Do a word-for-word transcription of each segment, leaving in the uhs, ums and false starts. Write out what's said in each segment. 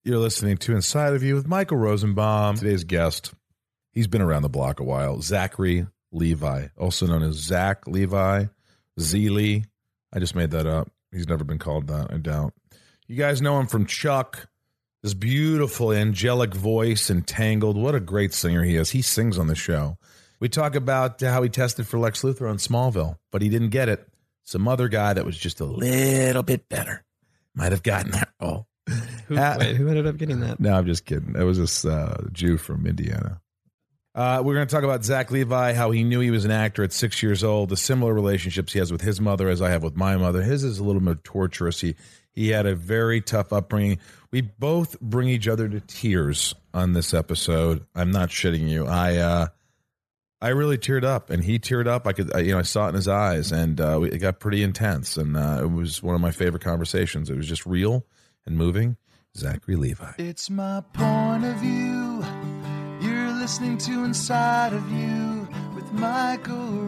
You're listening to Inside of You with Michael Rosenbaum. Today's guest, he's been around the block a while, Zachary Levi, also known as Zach Levi, Zeely. I just made that up. He's never been called that, I doubt. You guys know him from Chuck, this beautiful angelic voice and Tangled. What a great singer he is. He sings on the show. We talk about how he tested for Lex Luthor on Smallville, but he didn't get it. Some other guy that was just a little bit better might have gotten that role. Who, uh, wait, who ended up getting that? No, I'm just kidding. It was this uh, Jew from Indiana. Uh, we're going to talk about Zach Levi, how he knew he was an actor at six years old, the similar relationships he has with his mother as I have with my mother. His is a little more torturous. He, he had a very tough upbringing. We both bring each other to tears on this episode. I'm not shitting you. I uh, I really teared up, and he teared up. I could, I, you know, I saw it in his eyes, and uh, it got pretty intense, and uh, it was one of my favorite conversations. It was just real and moving. Zachary Levi. It's my point of view. You're listening to Inside of You with Michael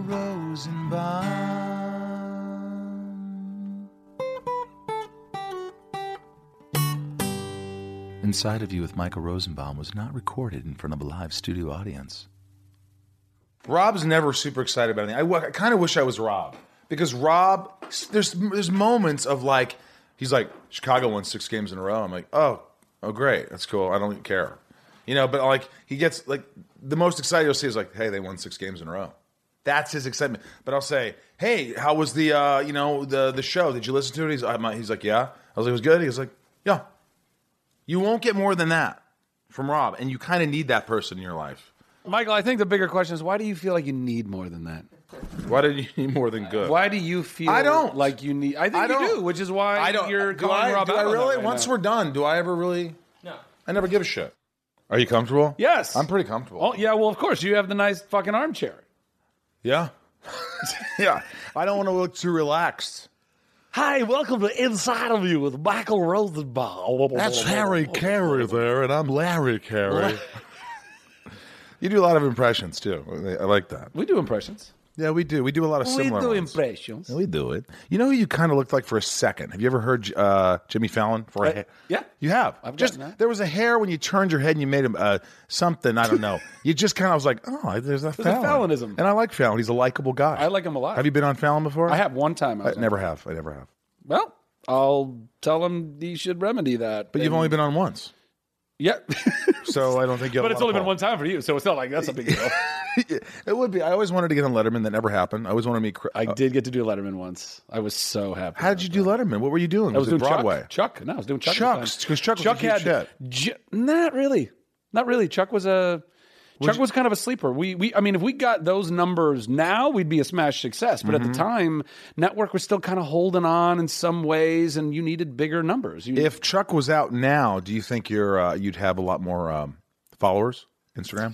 Rosenbaum. Inside of You with Michael Rosenbaum was not recorded in front of a live studio audience. Rob's never super excited about anything. I, I kind of wish I was Rob, because Rob, there's there's moments of like, he's like, Chicago won six games in a row. I'm like, oh, oh, great. That's cool. I don't even care. You know, but like, he gets, like, the most excited you'll see is like, hey, they won six games in a row. That's his excitement. But I'll say, hey, how was the, uh, you know, the the show? Did you listen to it? He's, I'm, he's like, yeah. I was like, it was good? He was like, yeah. You won't get more than that from Rob, and you kind of need that person in your life. Michael, I think the bigger question is, why do you feel like you need more than that? Why do you need more than good? Why do you feel I don't. like you need... I think I you don't. do, which is why I don't. you're do calling I, Rob do out I on that really? right Once now. we're done, do I ever really... No. I never give a shit. Are you comfortable? Yes. I'm pretty comfortable. Oh, yeah, well, of course. You have the nice fucking armchair. Yeah. Yeah. I don't want to look too relaxed. Hi, welcome to Inside of You with Michael Rosenbaum. That's Harry Carey there, and I'm Larry Carey. You do a lot of impressions, too. I like that. We do impressions. Yeah, we do. We do a lot of We similar do ones. impressions. Yeah, we do it. You know who you kind of looked like for a second? Have you ever heard uh, Jimmy Fallon? For a Uh, ha- yeah. You have? I've just gotten that. There was a hair when you turned your head and you made him uh, something, I don't know. You just kind of was like, oh, there's a a Fallon. Fallonism. And I like Fallon. He's a likable guy. I like him a lot. Have you been on Fallon before? I have one time. I, I was on- never have. I never have. Well, I'll tell him he should remedy that. But you've only been on once. Yeah. So I don't think you'll But it's only been one time for you, so it's not like that's a big deal. It would be. I always wanted to get on Letterman. That never happened. I always wanted to meet. I uh, did get to do Letterman once. I was so happy. How did you do Letterman? What were you doing? I was, was it doing Broadway? Chuck. Chuck. No, I was doing Chuck. Chuck's, because Chuck was Chuck a huge had hit. Ju- not really, not really. Chuck was a Chuck you- was kind of a sleeper. We we I mean, if we got those numbers now, we'd be a smash success. But Mm-hmm. at the time, network was still kind of holding on in some ways, and you needed bigger numbers. You, If Chuck was out now, do you think you're uh, you'd have a lot more um, followers? Instagram?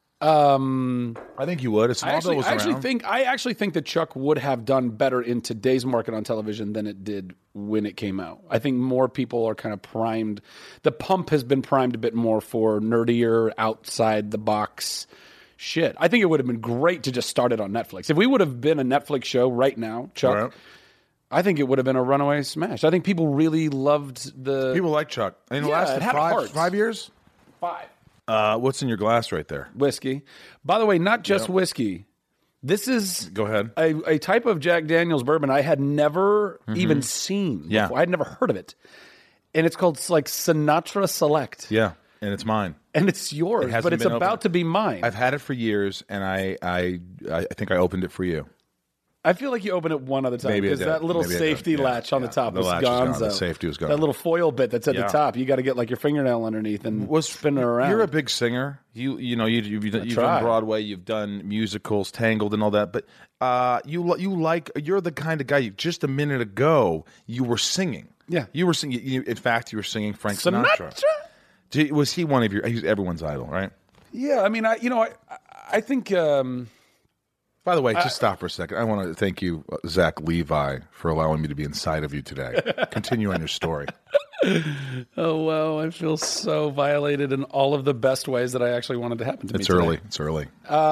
um, I think you would. If I Smallville actually, was I actually around. think I actually think that Chuck would have done better in today's market on television than it did when it came out. I think more people are kind of primed. The pump has been primed a bit more for nerdier, outside the box shit. I think it would have been great to just start it on Netflix. If we would have been a Netflix show right now, Chuck, Right. I think it would have been a runaway smash. I think people really loved the People like Chuck. In the Yeah, last it had five, hearts. five years? five. Uh, what's in your glass right there? Whiskey. By the way, not just whiskey. This is Go ahead. a, a type of Jack Daniel's bourbon I had never even seen. Yeah. before. I had never heard of it, and it's called like Sinatra Select. Yeah, and it's mine. And it's yours, It hasn't but it's been about opened. to be mine. I've had it for years, and I I I think I opened it for you. I feel like you open it one other time Maybe I because did. that little Maybe I safety did. Yeah, latch on yeah. the top The was latch is gone. gone. The safety was gone. That little foil bit that's at Yeah. the top, you got to get like your fingernail underneath and Was spin it around. You're a big singer. You you know you you've, you've, you've try. done Broadway. You've done musicals, Tangled, and all that. But uh, you li- you like you're the kind of guy. You just a minute ago you were singing. Yeah. you were singing. You, in fact, you were singing Frank Sinatra. Sinatra? Did- was he one of your? He's everyone's idol, right? Yeah, I mean, I you know, I I think. Um, By the way, just stop for a second. I want to thank you, uh, Zach Levi, for allowing me to be inside of you today. Continue on your story. Oh, wow. I feel so violated in all of the best ways that I actually wanted to happen to me It's today. early. It's early.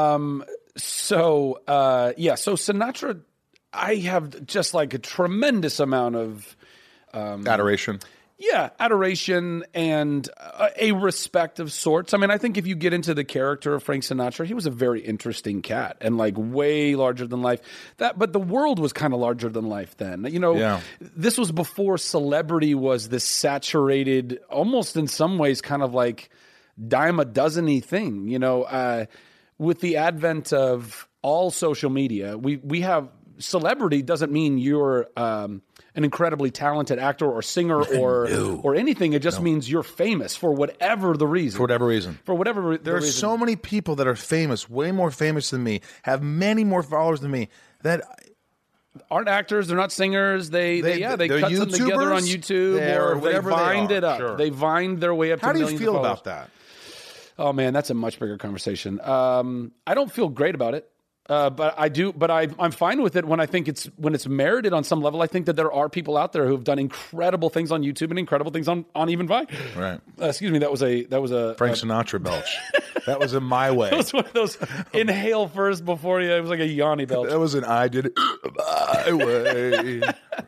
So, uh, yeah, so Sinatra, I have just like a tremendous amount of, Adoration. Yeah, adoration and uh, a respect of sorts. I mean, I think if you get into the character of Frank Sinatra, he was a very interesting cat and like way larger than life. That, but the world was kind of larger than life then. You know, Yeah. this was before celebrity was this saturated, almost in some ways, kind of like dime a dozen-y thing. You know, uh, with the advent of all social media, we we have celebrity doesn't mean you're um, an incredibly talented actor or singer or No. or anything. It just no. means you're famous for whatever the reason. For whatever reason. For whatever re- There the are reason. so many people that are famous, way more famous than me, have many more followers than me, that aren't actors. They're not singers. They, they, They- yeah, they they're cut them together on YouTubers? YouTube They're or whatever they they vined are, it up. sure. They vined their way up. how to do you millions feel of followers. about that? Oh man, that's a much bigger conversation. Um, I don't feel great about it. Uh, but I do, but I, I'm fine with it when I think it's when it's merited on some level. I think that there are people out there who have done incredible things on YouTube and incredible things on, on even Vine. Right. Uh, excuse me. That was a that was a Frank a, Sinatra belch. That was in my way. That was one of those inhale first before you. It was like a Yanni belch. That was an I did it my way.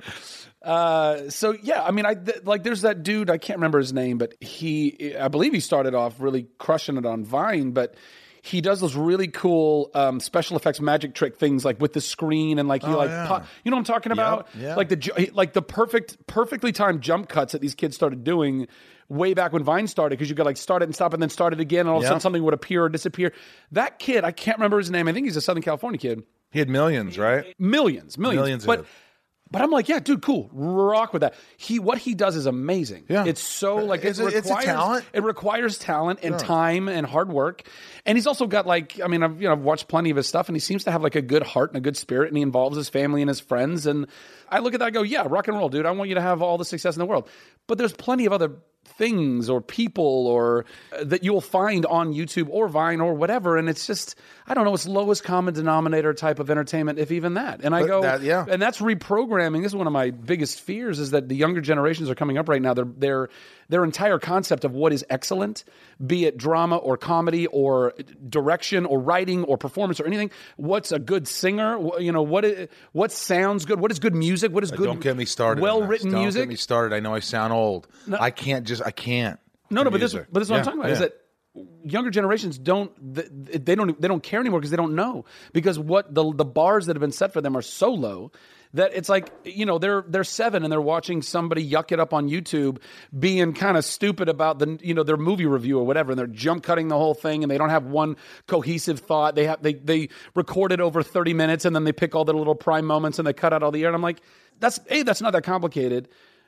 Uh, so yeah, I mean, I th- like there's that dude. I can't remember his name, but he, I believe he started off really crushing it on Vine, but. He does those really cool um, special effects magic trick things, like with the screen and like he Oh, like yeah. pop, you know what I'm talking about? yeah. Like the ju- like the perfect, perfectly timed jump cuts that these kids started doing way back when Vine started, because you could like start it and stop and then start it again, and all of a Yeah. sudden something would appear or disappear. That kid, I can't remember his name. I think he's a Southern California kid. He had millions, right? Millions, millions, Millions of but. it. But I'm like, yeah, dude, cool, rock with that. He, what he does is amazing. Yeah. It's so like It's it a- requires it's a talent. It requires talent and time and hard work. And he's also got like, I mean, I've you know I've watched plenty of his stuff, and he seems to have like a good heart and a good spirit, and he involves his family and his friends. And I look at that, and go, yeah, rock and roll, dude. I want you to have all the success in the world. But there's plenty of other things or people or uh, that you'll find on YouTube or Vine or whatever, and it's just I don't know, it's lowest common denominator type of entertainment, if even that. And I But go, that- yeah. and that's reprogramming. This is one of my biggest fears, is that the younger generations are coming up right now. Their their their entire concept of what is excellent, be it drama or comedy or direction or writing or performance or anything. What's a good singer? Wh- You know what? Is, what sounds good? What is good music? What is good? Don't get me started. on Well this. written Don't music. get me started. I know I sound old. I can't just. I can't. No, no, but this, Music. but this is what I'm Yeah, talking about. yeah. Is that younger generations don't they they don't they don't care anymore because they don't know, because what the the bars that have been set for them are so low that it's like, you know, they're they're seven and they're watching somebody yuck it up on YouTube being kind of stupid about the you know their movie review or whatever, and they're jump cutting the whole thing and they don't have one cohesive thought. They have they they record it over thirty minutes and then they pick all the little prime moments and they cut out all the air. And I'm like, that's A, that's not that complicated,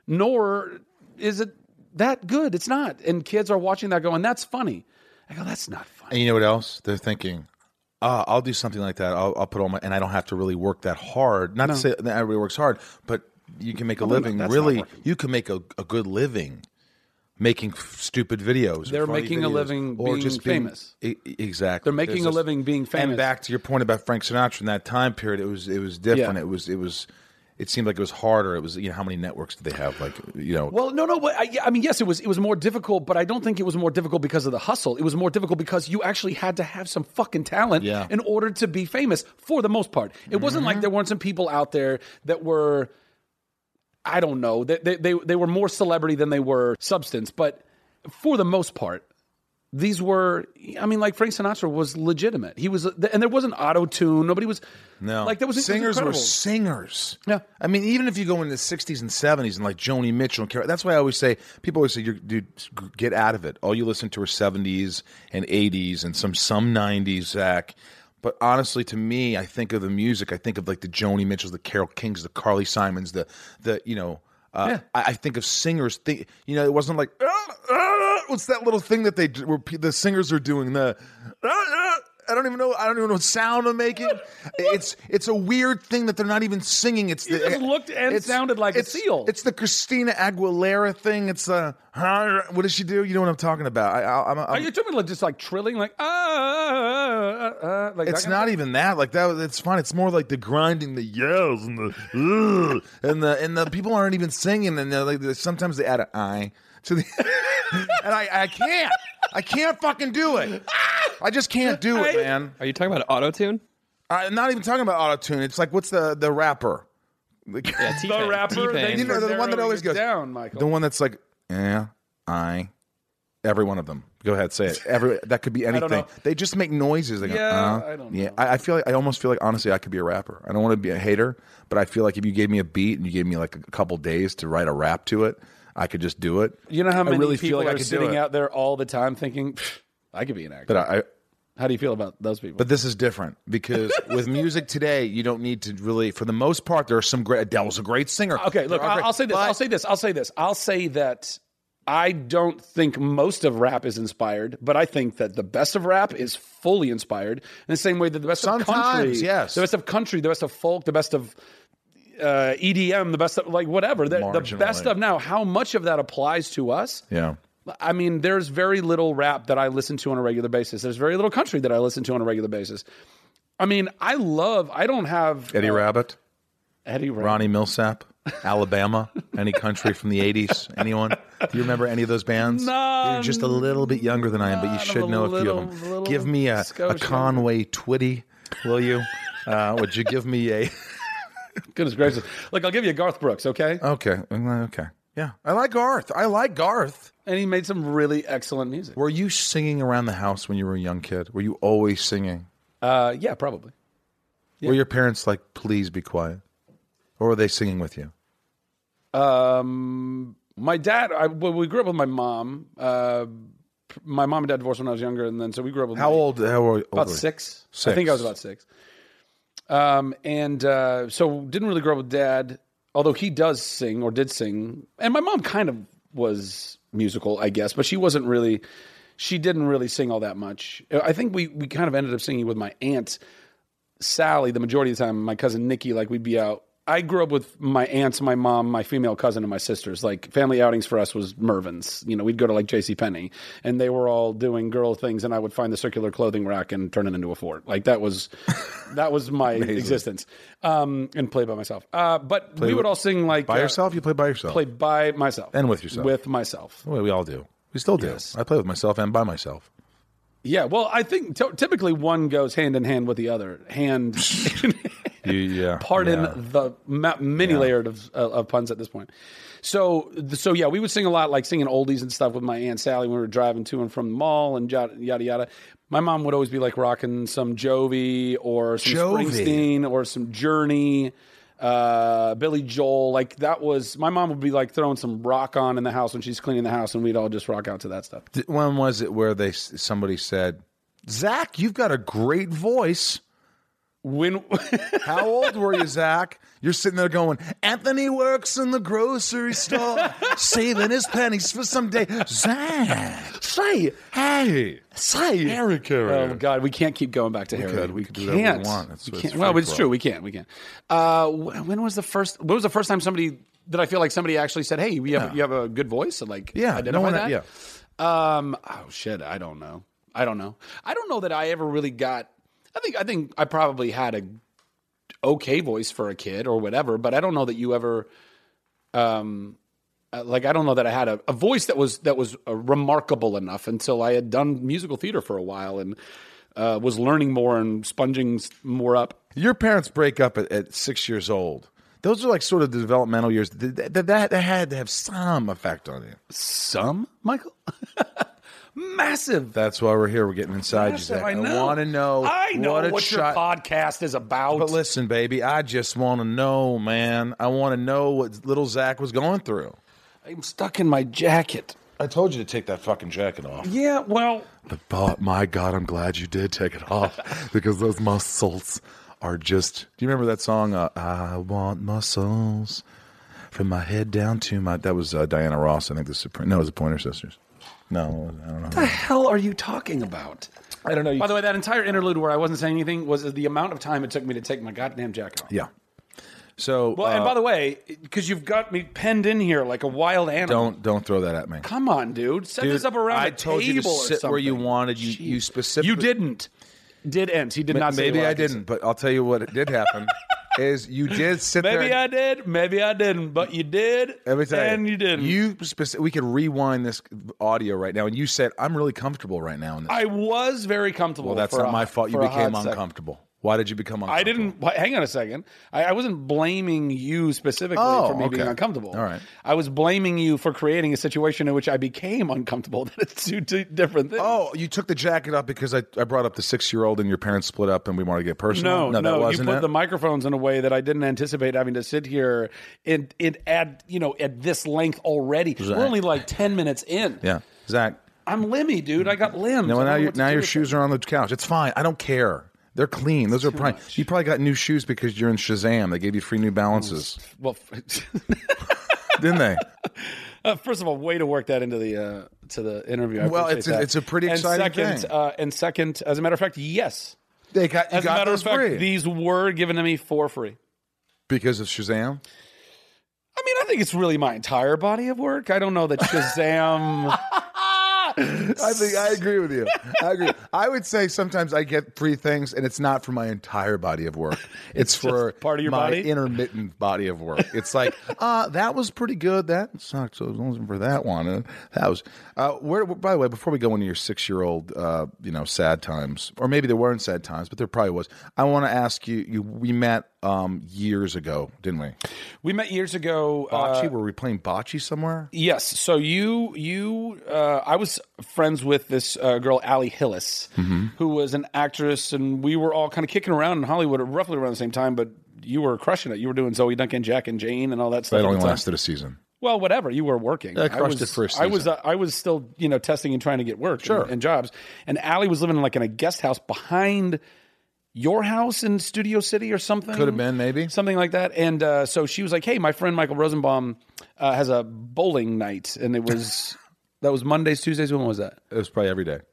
nor is it that good. It's not. And kids are watching that going, that's funny. I go, that's not funny. And you know what else? They're thinking, uh, I'll do something like that. I'll, I'll put all my, and I don't have to really work that hard. Not to say that everybody works hard, but you can make a No, no, living. that's not Really, working. you can make a, a good living making f- stupid videos. or They're funny making a videos, living or being just famous. Being, e- exactly. They're making There's a this- living being famous. And back to your point about Frank Sinatra in that time period, it was it was different. Yeah. It was it was. It seemed like it was harder. It was, you know, how many networks did they have? Like, you know, Well, no, no. But I, I mean, yes, it was. It was more difficult, but I don't think it was more difficult because of the hustle. It was more difficult because you actually had to have some fucking talent Yeah. in order to be famous. For the most part, it wasn't Mm-hmm. like there weren't some people out there that were, I don't know, they, they they they were more celebrity than they were substance. But for the most part, these were. I mean, like Frank Sinatra was legitimate. He was, and there wasn't auto tune. Nobody was. no, like there was singers it were was singers. Yeah. I mean, even if you go in the sixties and seventies and like Joni Mitchell and Carol, that's why I always say, people always say, You're, dude, get out of it. All you listen to are seventies and eighties and some some nineties, Zach. But honestly, to me, I think of the music. I think of like the Joni Mitchells, the Carole Kings, the Carly Simons, the the you know. Uh, Yeah. I, I think of singers. Think, you know, it wasn't like "Ah, ah," what's that little thing that they do- where pe- the singers are doing the. "Ah, ah," I don't even know. I don't even know what sound I'm making. It's it's a weird thing that they're not even singing. It's You the, just looked and it's- sounded like a it's- seal. It's the Christina Aguilera thing. It's the uh, what does she do? You know what I'm talking about? I, I, I'm, Are I'm, you talking about just like trilling, like ah, ah, ah, ah, like it's that kind of not thing? even that. Like that. It's fine. It's more like the grinding, the yells, and the ugh, and the and the people aren't even singing. And they're like sometimes they add an I to the, and I I can't. I can't fucking do it. I just can't do it, man. Are you talking about auto-tune? I'm not even talking about autotune. It's like, what's the the rapper? Like, Yeah, The T-Pain. rapper, T-Pain. thanks You know, for the one that narrowing always it goes down, Michael. the one that's like, yeah, I, every one of them. Go ahead, say it. Every that could be anything. know. They just make noises. They go, Yeah, uh, I don't yeah. know. I, I feel like I almost feel like honestly I could be a rapper. I don't want to be a hater, but I feel like if you gave me a beat and you gave me like a couple days to write a rap to it, I could just do it. You know how many I really feel people like I are could do sitting it. out there all the time thinking, "Pfft, I could be an actor. But I, I How do you feel about those people? But this is different because with music today, you don't need to really. For the most part, there are some great. Adele's a great singer. Okay, look, There are I'll, great- I'll say this. but- I'll say this. I'll say this. I'll say that I don't think most of rap is inspired, but I think that the best of rap is fully inspired in the same way that the best of country, Sometimes, yes. the best of country, the best of folk, the best of uh, E D M, the best of like whatever, the, the Marginally. best of now. How much of that applies to us? Yeah. I mean, there's very little rap that I listen to on a regular basis. There's very little country that I listen to on a regular basis. I mean, I love. I don't have Eddie uh, Rabbit, Eddie Rabbit. Ronnie Millsap, Alabama, any country from the eighties? Anyone? Do you remember any of those bands? None. You're just a little bit younger than I am, but you None of should a know a few little- of them. little Give me a, a Scotia. Conway Twitty, will you? Uh, would you give me a? Goodness gracious! Look, I'll give you a Garth Brooks, okay? Okay, okay, yeah. I like Garth. I like Garth. And he made some really excellent music. Were you singing around the house when you were a young kid? Were you always singing? Uh, yeah, probably. Were your parents like, please be quiet? Or were they singing with you? Um, my dad. I, well, we grew up with my mom. Uh, my mom and dad divorced when I was younger, and then so we grew up with How my, old? How old? About were you? six. Six. I think I was about six. Um, and uh, so didn't really grow up with dad, although he does sing or did sing, and my mom kind of was musical, I guess, but she wasn't really. She didn't really sing all that much. I think we we kind of ended up singing with my aunt Sally the majority of the time. My cousin Nikki, like we'd be out. I grew up with my aunts, my mom, my female cousin, and my sisters. Like family outings for us was Mervin's. You know, we'd go to like JCPenney, and they were all doing girl things, and I would find the circular clothing rack and turn it into a fort. Like that was that was my existence, um, and play by myself. Uh, but we would all sing like By uh, yourself? You play by yourself? play by myself, And with yourself. with myself. Well, we all do. We still do. Yes. I play with myself and by myself. Yeah, well, I think t- typically one goes hand in hand with the other. Hand, You, yeah. pardon yeah. the ma- many Yeah. layered of, uh, of puns at this point. So, so yeah, we would sing a lot, like singing oldies and stuff with my Aunt Sally when we were driving to and from the mall and yada yada. yada. My mom would always be like rocking some Jovi or some Jovi. Springsteen or some Journey, uh, Billy Joel. Like that was my mom would be like throwing some rock on in the house when she's cleaning the house, and we'd all just rock out to that stuff. Th- When was it where they somebody said, Zach, you've got a great voice. When How old were you, Zach? You're sitting there going, Anthony works in the grocery store, saving his pennies for someday. Zach, say hey, say Harry Carey. Oh God, we can't keep going back to Harry. could. We We could do whatever we can't. want. It's- We it's can't. free Well, it's for true. all. We can't. We can't. Uh, wh- when was the first? When was the first time somebody that I feel like somebody actually said, "Hey, you have Yeah. you have a good voice"? And like, Yeah, no identify one- that. yeah. Um. Oh shit. I don't know. I don't know. I don't know that I ever really got. I think. I think I probably had a okay voice for a kid or whatever, but I don't know that you ever. Um. uh, Like I don't know that I had a, a voice that was that was uh, remarkable enough until I had done musical theater for a while and uh, was learning more and sponging s- more up. Your parents break up at, at six years old. Those are like sort of the developmental years. That, that, that had to have some effect on you. Some, Michael, massive. That's why we're here. We're getting inside you, Massive, Zach. I know. want to know. I know what, what, a your chi- podcast is about. But listen, baby, I just want to know, man. I want to know what little Zach was going through. I'm stuck in my jacket. I told you to take that fucking jacket off. Yeah, well, But, but my God, I'm glad you did take it off because those muscles are just. Do you remember that song? Uh, I want muscles from my head down to my. That was uh, Diana Ross. I think the Supreme. No, it was the Pointer Sisters. No, I don't know. what the hell are you talking about? I don't know. You By the way, that entire interlude where I wasn't saying anything was the amount of time it took me to take my goddamn jacket off. yeah. So Well, and uh, by the way, because you've got me penned in here like a wild animal. don't don't throw that at me. Come on, dude. Set Dude, this up around I a told table you to or sit something. where you wanted. You you specifically. You didn't. Did end. He did not say Maybe what I did say. didn't, but I'll tell you what did happen is you did sit there. Maybe I did. Maybe I didn't. But you did. Every time And you didn't. You speci- we could rewind this audio right now, and you said, "I'm really comfortable right now." In this. I was very comfortable. well, that's for not a- my fault. You for a became hot second. uncomfortable. Why did you become uncomfortable? I didn't. wh- Hang on a second. I, I wasn't blaming you specifically Oh, for me okay. being uncomfortable. All right. I was blaming you for creating a situation in which I became uncomfortable. It's two, two different things. Oh, you took the jacket up because I, I brought up the six-year-old and your parents split up and we wanted to get personal? No, no, that you wasn't put it? the microphones in a way that I didn't anticipate having to sit here and it at you know at this length already. Zach. We're only like ten minutes in. Yeah. Zach. I'm limmy, dude. I got limbs. No, I don't now, know you, what to now do your with shoes them. are on the couch. It's fine. I don't care. They're clean. Those are probably. You probably got new shoes because you're in Shazam. They gave you free New Balances, Well, didn't they? uh, first of all, way to work that into the uh, to the interview. I Well, appreciate it's a- that. it's a pretty and exciting second, thing. Uh, and second, as a matter of fact, yes. They got you As a got matter those of fact, free these were given to me for free. because of Shazam. I mean, I think it's really my entire body of work. I don't know that Shazam. I think I agree with you. I agree. I would say sometimes I get free things, and it's not for my entire body of work. It's, for part of your my body? intermittent body of work. It's like, uh, that was pretty good. That sucked. So it wasn't for that one. And that was. Uh, where? By the way, before we go into your six-year-old, uh, you know, sad times, or maybe there weren't sad times, but there probably was. I want to ask you. You we met um, years ago, didn't we? We met years ago. Bocce? uh, Were we playing bocce somewhere? Yes. So you, you, uh, I was friends with this uh, girl, Allie Hillis, Mm-hmm. who was an actress, and we were all kind of kicking around in Hollywood at roughly around the same time. But you were crushing it. You were doing Zoe Duncan, Jack and Jane, and all that stuff. That at only the time. lasted a season. Well, whatever. You were working. I crushed was, it for a I was. season. Uh, I was still, you know, testing and trying to get work Sure. and, and jobs. And Allie was living like in a guest house behind your house in Studio City or something. Could have been, maybe. Something like that. And uh, so she was like, hey, my friend Michael Rosenbaum uh, has a bowling night. And it was, that was Mondays, Tuesdays. When was that? It was probably every day.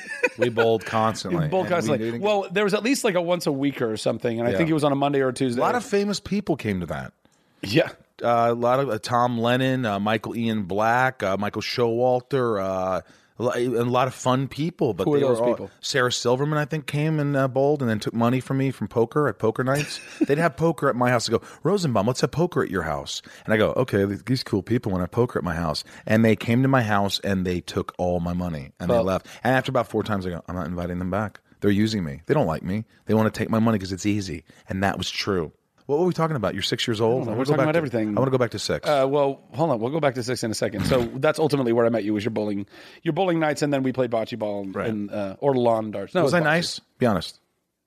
We bowled constantly. Bowled And we constantly. didn't- Well, there was at least like a once a week or something. And I Yeah. think it was on a Monday or a Tuesday. a lot of famous people came to that. yeah. Uh, a lot of uh, Tom Lennon, uh, Michael Ian Black, uh, Michael Showalter, uh, a lo- a lot of fun people. But Who are they those were all- people? Sarah Silverman, I think, came and uh, bowled and then took money from me from poker at poker nights. They'd have poker at my house. I go, Rosenbaum, let's have poker at your house. And I go, okay, these cool people want to have poker at my house. And they came to my house and they took all my money and Well- they left. And after about four times, I go, I'm not inviting them back. They're using me. They don't like me. They want to take my money because it's easy. And that was true. What were we talking about? You're six years old? know. I We're wanna go talking back about to- everything. I want to go back to six. Uh, well, hold on. We'll go back to six in a second. So that's ultimately where I met you. Was your bowling, your bowling nights, and then we played bocce ball and, Right. and uh, or lawn darts. No, was it I bocce. nice? Be honest.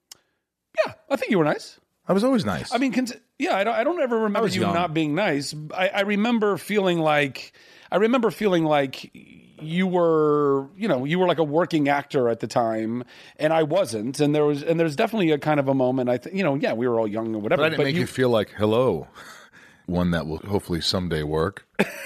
Yeah, I think you were nice. I was always nice. I mean, cons- yeah, I don't, I don't ever remember was you young. not being nice. I, I remember feeling like, I remember feeling like you were, you know, you were like a working actor at the time, and I wasn't. And there was, and there's definitely a kind of a moment. I think, you know, yeah, we were all young or whatever. but I didn't make you, feel like, hello, one that will hopefully someday work.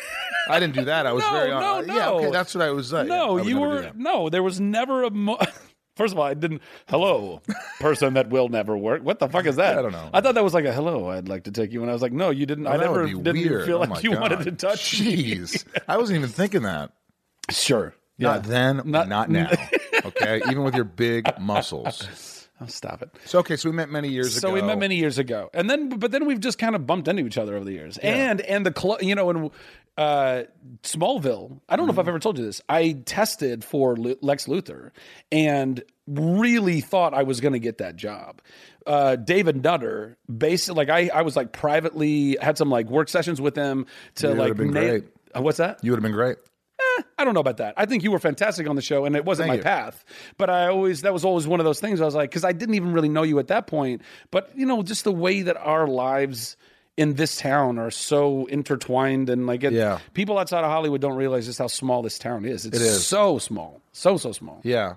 I didn't do that. I was No, very no, Yeah, no. okay, that's what I was saying. No, I would you never do were that. no. There was never a. Mo- First of all, I didn't. Hello, person that will never work. What the fuck is that? I don't know. I thought that was like a hello. I'd like to take you, and I was like, no, you didn't. Oh, I that never would be didn't weird. feel Oh like my you God. wanted to touch me. Jeez. I wasn't even thinking that. Sure. Not then, Not- not, now. Okay? Even with your big muscles. Oh, stop it. So, okay, so we met many years So ago. we met many years ago, and then but then we've just kind of bumped into each other over the years, and and the cl- you know in uh, Smallville. I don't know if I've ever told you this. I tested for Lu- Lex Luthor, and really thought I was going to get that job. Uh, David Nutter, basically, like I I was like privately had some like work sessions with him to You would've like been na- great. Uh, what's that? You would have been great. I don't know about that. I think you were fantastic on the show, and it wasn't Thank my you. path. But I always that was always one of those things. I was like, because I didn't even really know you at that point. But you know, just the way that our lives in this town are so intertwined, and like, it, Yeah. people outside of Hollywood don't realize just how small this town is. It's It is. so small, so so small. Yeah.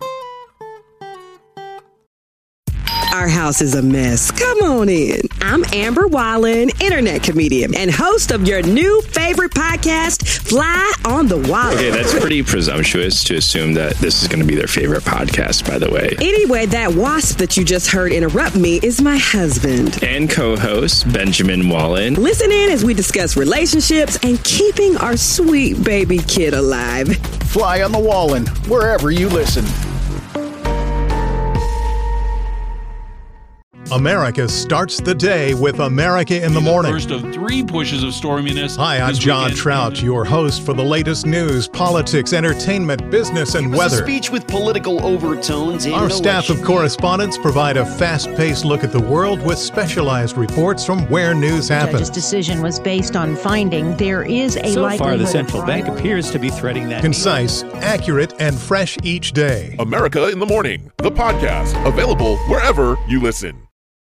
Our house is a mess. Come on in. I'm Amber Wallen, internet comedian and host of your new favorite podcast, Fly on the Wall. Okay, that's pretty presumptuous to assume that this is going to be their favorite podcast, by the way. Anyway, that wasp that you just heard interrupt me is my husband. And co-host Benjamin Wallen. Listen in as we discuss relationships and keeping our sweet baby kid alive. Fly on the Wallin, wherever you listen. America starts the day with America in the Morning. First of three pushes of storminess. Hi, I'm John weekend. Trout, your host for the latest news, politics, entertainment, business, and it was weather. A speech with political overtones. Our Our staff of correspondents provide a fast-paced look at the world with specialized reports from where news happens. The decision was based on finding there is a so likelihood. So far, the central bank appears to be threading that. Concise, accurate, and fresh each day. America in the Morning, the podcast, available wherever you listen.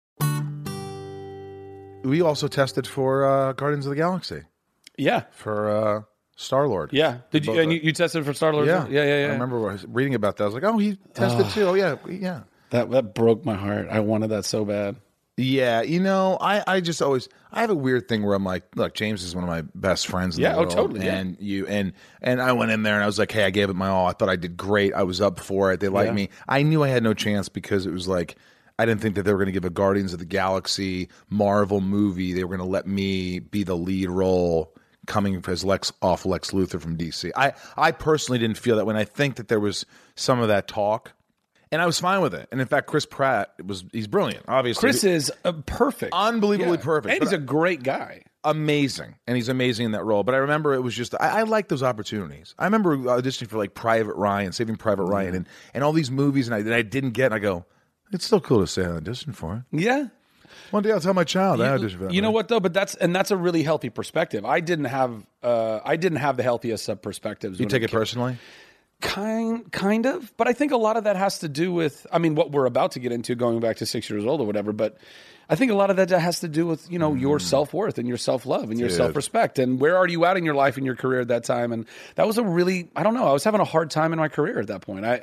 We also tested for uh, Guardians of the Galaxy. Yeah. For uh, Star-Lord. Yeah. Did you, and you, you tested for Star-Lord? Yeah. yeah, yeah, yeah. I remember reading about that. I was like, oh, he tested uh, too. Oh, yeah, yeah. That that broke my heart. I wanted that so bad. Yeah, you know, I, I just always I have a weird thing where I'm like, look, James is one of my best friends in yeah, the world. Oh, totally. And yeah. you and and I went in there and I was like, hey, I gave it my all. I thought I did great. I was up for it. They liked yeah. me. I knew I had no chance because it was like I didn't think that they were going to give a Guardians of the Galaxy Marvel movie. They were going to let me be the lead role coming as Lex off Lex Luthor from D C. I, I personally didn't feel that when I think that there was some of that talk, and I was fine with it. And in fact, Chris Pratt was he's brilliant, obviously. Chris is uh, perfect. Unbelievably yeah. perfect. And he's a great guy. Amazing. And he's amazing in that role. But I remember it was just, I, I like those opportunities. I remember auditioning for like Private Ryan, Saving Private mm-hmm. Ryan, and, and all these movies and I, that I didn't get, and I go, it's still cool to say I auditioned for it. Yeah. One day I'll tell my child you, I auditioned for that. You know what though? But that's and that's a really healthy perspective. I didn't have uh, I didn't have the healthiest of perspectives. You take it, it personally? Kind kind of. But I think a lot of that has to do with I mean what we're about to get into going back to six years old or whatever, but I think a lot of that has to do with, you know, mm. your self-worth and your self-love and your Dude. self-respect. And where are you at in your life and your career at that time? And that was a really, I don't know, I was having a hard time in my career at that point. I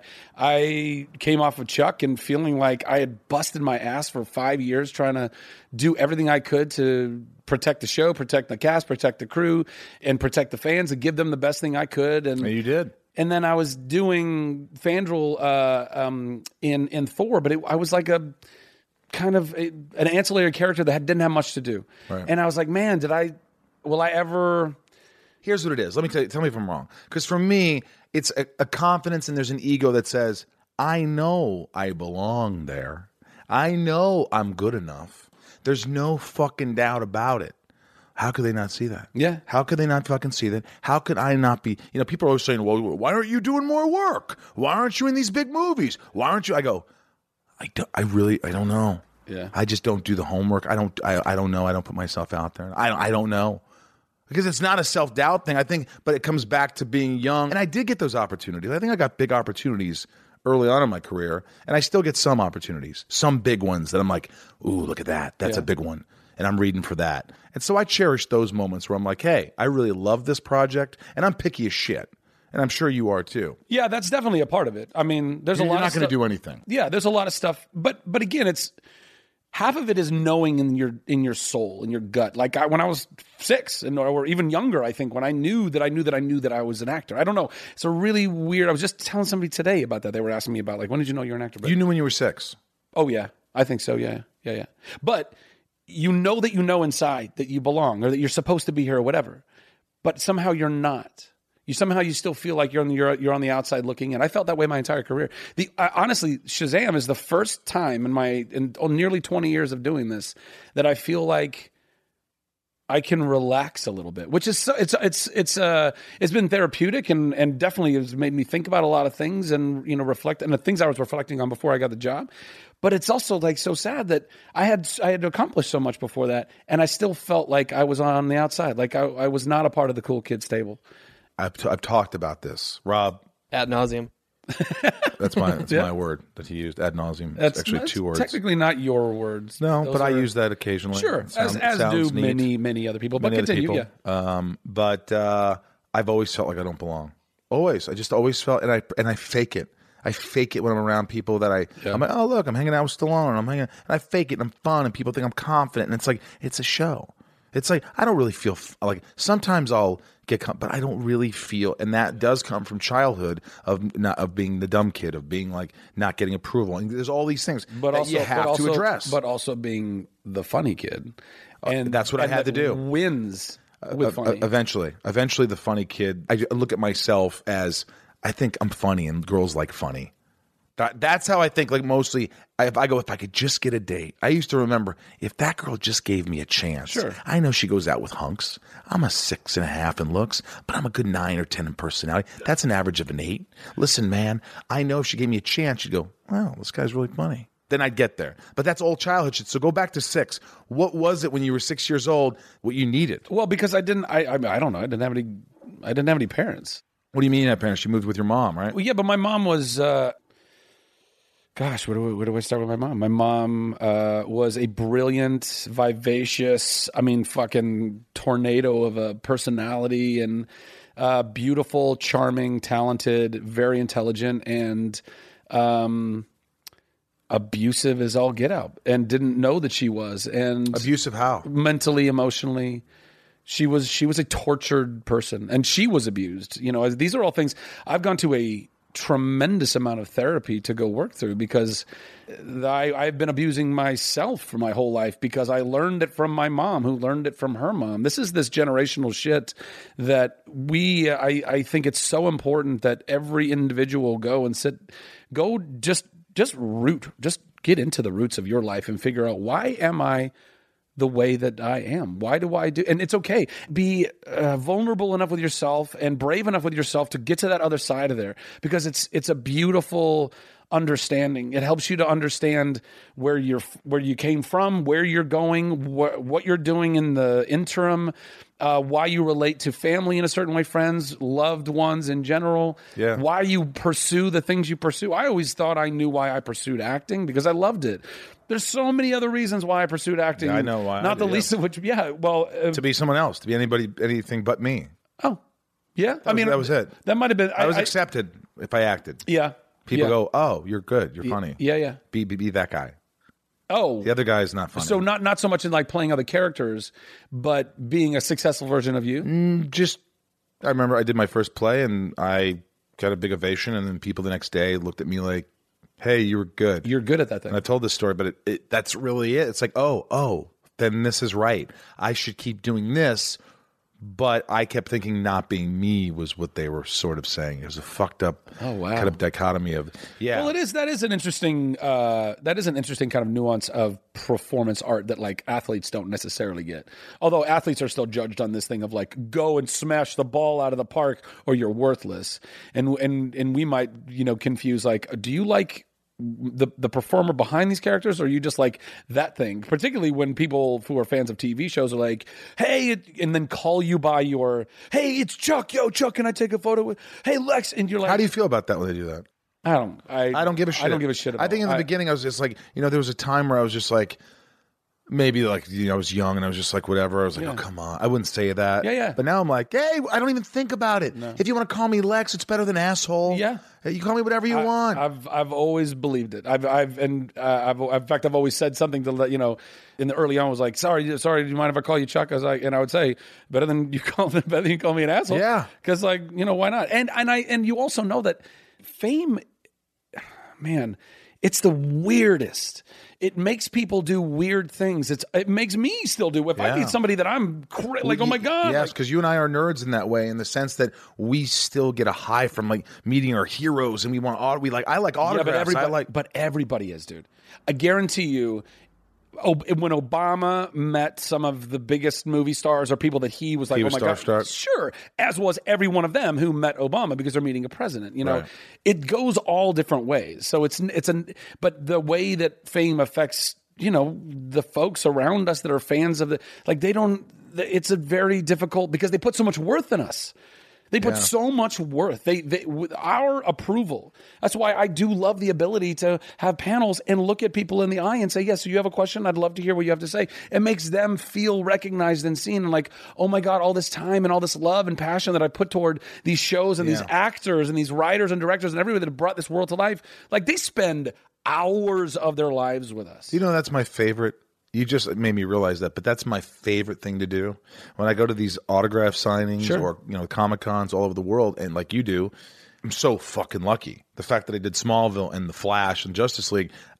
I came off of Chuck and feeling like I had busted my ass for five years trying to do everything I could to protect the show, protect the cast, protect the crew, and protect the fans and give them the best thing I could. And, and you did. And then I was doing Fandral uh, um, in, in Thor, but it, I was like a... kind of a, an ancillary character that had, didn't have much to do. Right. And I was like, man, did I, will I ever... Here's what it is. Let me tell you, tell me if I'm wrong. Because for me, it's a, a confidence and there's an ego that says, I know I belong there. I know I'm good enough. There's no fucking doubt about it. How could they not see that? Yeah. How could they not fucking see that? How could I not be, you know, people are always saying, well, why aren't you doing more work? Why aren't you in these big movies? Why aren't you? I go, I, don't, I really, I don't know. Yeah. I just don't do the homework. I don't, I, I don't know. I don't put myself out there. I don't, I don't know. Because it's not a self-doubt thing, I think, but it comes back to being young. And I did get those opportunities. I think I got big opportunities early on in my career, and I still get some opportunities, some big ones that I'm like, ooh, look at that. That's yeah. a big one. And I'm reading for that. And so I cherish those moments where I'm like, hey, I really love this project, and I'm picky as shit. And I'm sure you are too. Yeah, that's definitely a part of it. I mean, there's You're a lot not of stuff. You're not going to do anything. Yeah, there's a lot of stuff. But but again, it's half of it is knowing in your in your soul, in your gut. Like I, when I was six and or even younger, I think when I knew that I knew that I knew that I was an actor. I don't know. It's a really weird. I was just telling somebody today about that. They were asking me about like, when did you know you're an actor? But, you knew when you were six. Oh yeah, I think so. Yeah, yeah, yeah. But you know that you know inside that you belong or that you're supposed to be here or whatever. But somehow you're not. You somehow you still feel like you're on the you're, you're on the outside looking in. I felt that way my entire career. The uh, honestly, Shazam is the first time in my in oh, nearly twenty years of doing this that I feel like I can relax a little bit, which is so, it's it's it's uh it's been therapeutic and and definitely has made me think about a lot of things and you know reflect and the things I was reflecting on before I got the job. But it's also like so sad that I had I had accomplished so much before that, and I still felt like I was on the outside, like I, I was not a part of the cool kids table. I've t- I've talked about this, Rob. Ad nauseum. That's my that's yeah. my word that he used. Ad nauseum. That's actually that's two words. Technically, not your words. No, Those but are, I use that occasionally. Sure, sound, as, as do neat. many many other people. Many but continue. People. Yeah. Um, but uh, I've always felt like I don't belong. Always. I just always felt, and I and I fake it. I fake it when I'm around people that I. Yeah. I'm like, oh look, I'm hanging out with Stallone. And I'm hanging, and I fake it, and I'm fun, and people think I'm confident, and it's like it's a show. It's like I don't really feel like sometimes I'll get, but I don't really feel, and that does come from childhood of not of being the dumb kid, of being like not getting approval. And there's all these things but that also, you have but also, to address. But also being the funny kid, and uh, that's what I had to do. Wins with uh, funny. Eventually, eventually, the funny kid. I look at myself as I think I'm funny, and girls like funny. That, that's how I think, like, mostly, if I go, if I could just get a date. I used to remember, if that girl just gave me a chance. Sure. I know she goes out with hunks. I'm a six and a half in looks, but I'm a good nine or ten in personality. That's an average of an eight. Listen, man, I know if she gave me a chance, she'd go, wow, this guy's really funny. Then I'd get there. But that's old childhood shit. So go back to six. What was it when you were six years old, what you needed? Well, because I didn't, I, I, mean, I don't know. I didn't have any, I didn't have any parents. What do you mean you had parents? You moved with your mom, right? Well, yeah, but my mom was, uh, gosh, where do, I, where do I start with my mom? My mom uh, was a brilliant, vivacious, I mean, fucking tornado of a personality, and uh, beautiful, charming, talented, very intelligent, and um, abusive as all get out, and didn't know that she was. And abusive how? Mentally, emotionally. She was she was a tortured person, and she was abused. You know, these are all things I've gone to a tremendous amount of therapy to go work through, because I, I've been abusing myself for my whole life, because I learned it from my mom, who learned it from her mom. This is this generational shit that we, I, I think it's so important that every individual go and sit, go just, just root, just get into the roots of your life and figure out, why am I the way that I am? Why do I do? And it's okay. Be uh, vulnerable enough with yourself and brave enough with yourself to get to that other side of there, because it's it's a beautiful understanding. It helps you to understand where you're where you came from, where you're going, wh- what you're doing in the interim, uh, why you relate to family in a certain way, friends, loved ones in general, yeah. why you pursue the things you pursue. I always thought I knew why I pursued acting, because I loved it. There's so many other reasons why I pursued acting. Yeah, I know why. Not the least of which, yeah, well, uh, to be someone else, to be anybody, anything but me. Oh, yeah. That I was, mean, that was it. That might have been. I, I was I, accepted if I acted. Yeah. People yeah. go, "Oh, you're good. You're funny." Yeah, yeah. Be, be be that guy. Oh, the other guy is not funny. So not not so much in like playing other characters, but being a successful version of you. Mm, just, I remember I did my first play and I got a big ovation, and then people the next day looked at me like, hey, you were good. You're good at that thing. And I told this story, but it, it, that's really it. It's like, oh, oh, then this is right. I should keep doing this. But I kept thinking not being me was what they were sort of saying. It was a fucked up oh, wow. kind of dichotomy of, yeah. Well, it is. That is an interesting, uh, that is an interesting kind of nuance of performance art that like athletes don't necessarily get. Although athletes are still judged on this thing of like, go and smash the ball out of the park or you're worthless. And, and, and we might, you know, confuse like, do you like the the performer behind these characters, or are you just like that thing? Particularly when people who are fans of T V shows are like, hey, it, and then call you by your, hey, it's Chuck. Yo, Chuck, can I take a photo with, hey, Lex? And you're like, how do you feel about that when they do that? I don't. I, I don't give a shit. I don't give a shit about I think in the I, beginning I was just like, you know, there was a time where I was just like, maybe like, you know, I was young and I was just like, whatever. I was like, yeah. oh, come on. I wouldn't say that. Yeah, yeah. But now I'm like, hey, I don't even think about it. No. If you want to call me Lex, it's better than asshole. Yeah. You call me whatever you I, want. I've I've always believed it. I've I've and uh, I've in fact I've always said something to let you know. In the early on, I was like, sorry, sorry, do you mind if I call you Chuck? I was like, and I would say, better than you call better than you call me an asshole. Yeah. Because like you know why not? And and I and you also know that fame, man, it's the weirdest. It makes people do weird things. It's it makes me still do. If yeah. I meet somebody that I'm cra- like, oh my god, yes, because like, you and I are nerds in that way, in the sense that we still get a high from like meeting our heroes, and we want we like I like autographs. Yeah, but everybody, I like, but everybody is, dude. I guarantee you. When Obama met some of the biggest movie stars or people that he was like, he was oh my star-struck. God, sure, as was every one of them who met Obama because they're meeting a president. You know, right. It goes all different ways. So it's it's an but the way that fame affects you know the folks around us that are fans of the like they don't. It's a very difficult because they put so much worth in us. They put yeah. so much worth. They, they, with our approval. That's why I do love the ability to have panels and look at people in the eye and say, yes, so you have a question? I'd love to hear what you have to say. It makes them feel recognized and seen and like, oh my God, all this time and all this love and passion that I put toward these shows and yeah. these actors and these writers and directors and everybody that have brought this world to life. Like they spend hours of their lives with us. You know, that's my favorite. You just made me realize that, but that's my favorite thing to do. When I go to these autograph signings sure. or, you know, Comic-Cons all over the world, and like you do, I'm so fucking lucky. The fact that I did Smallville and The Flash and Justice League,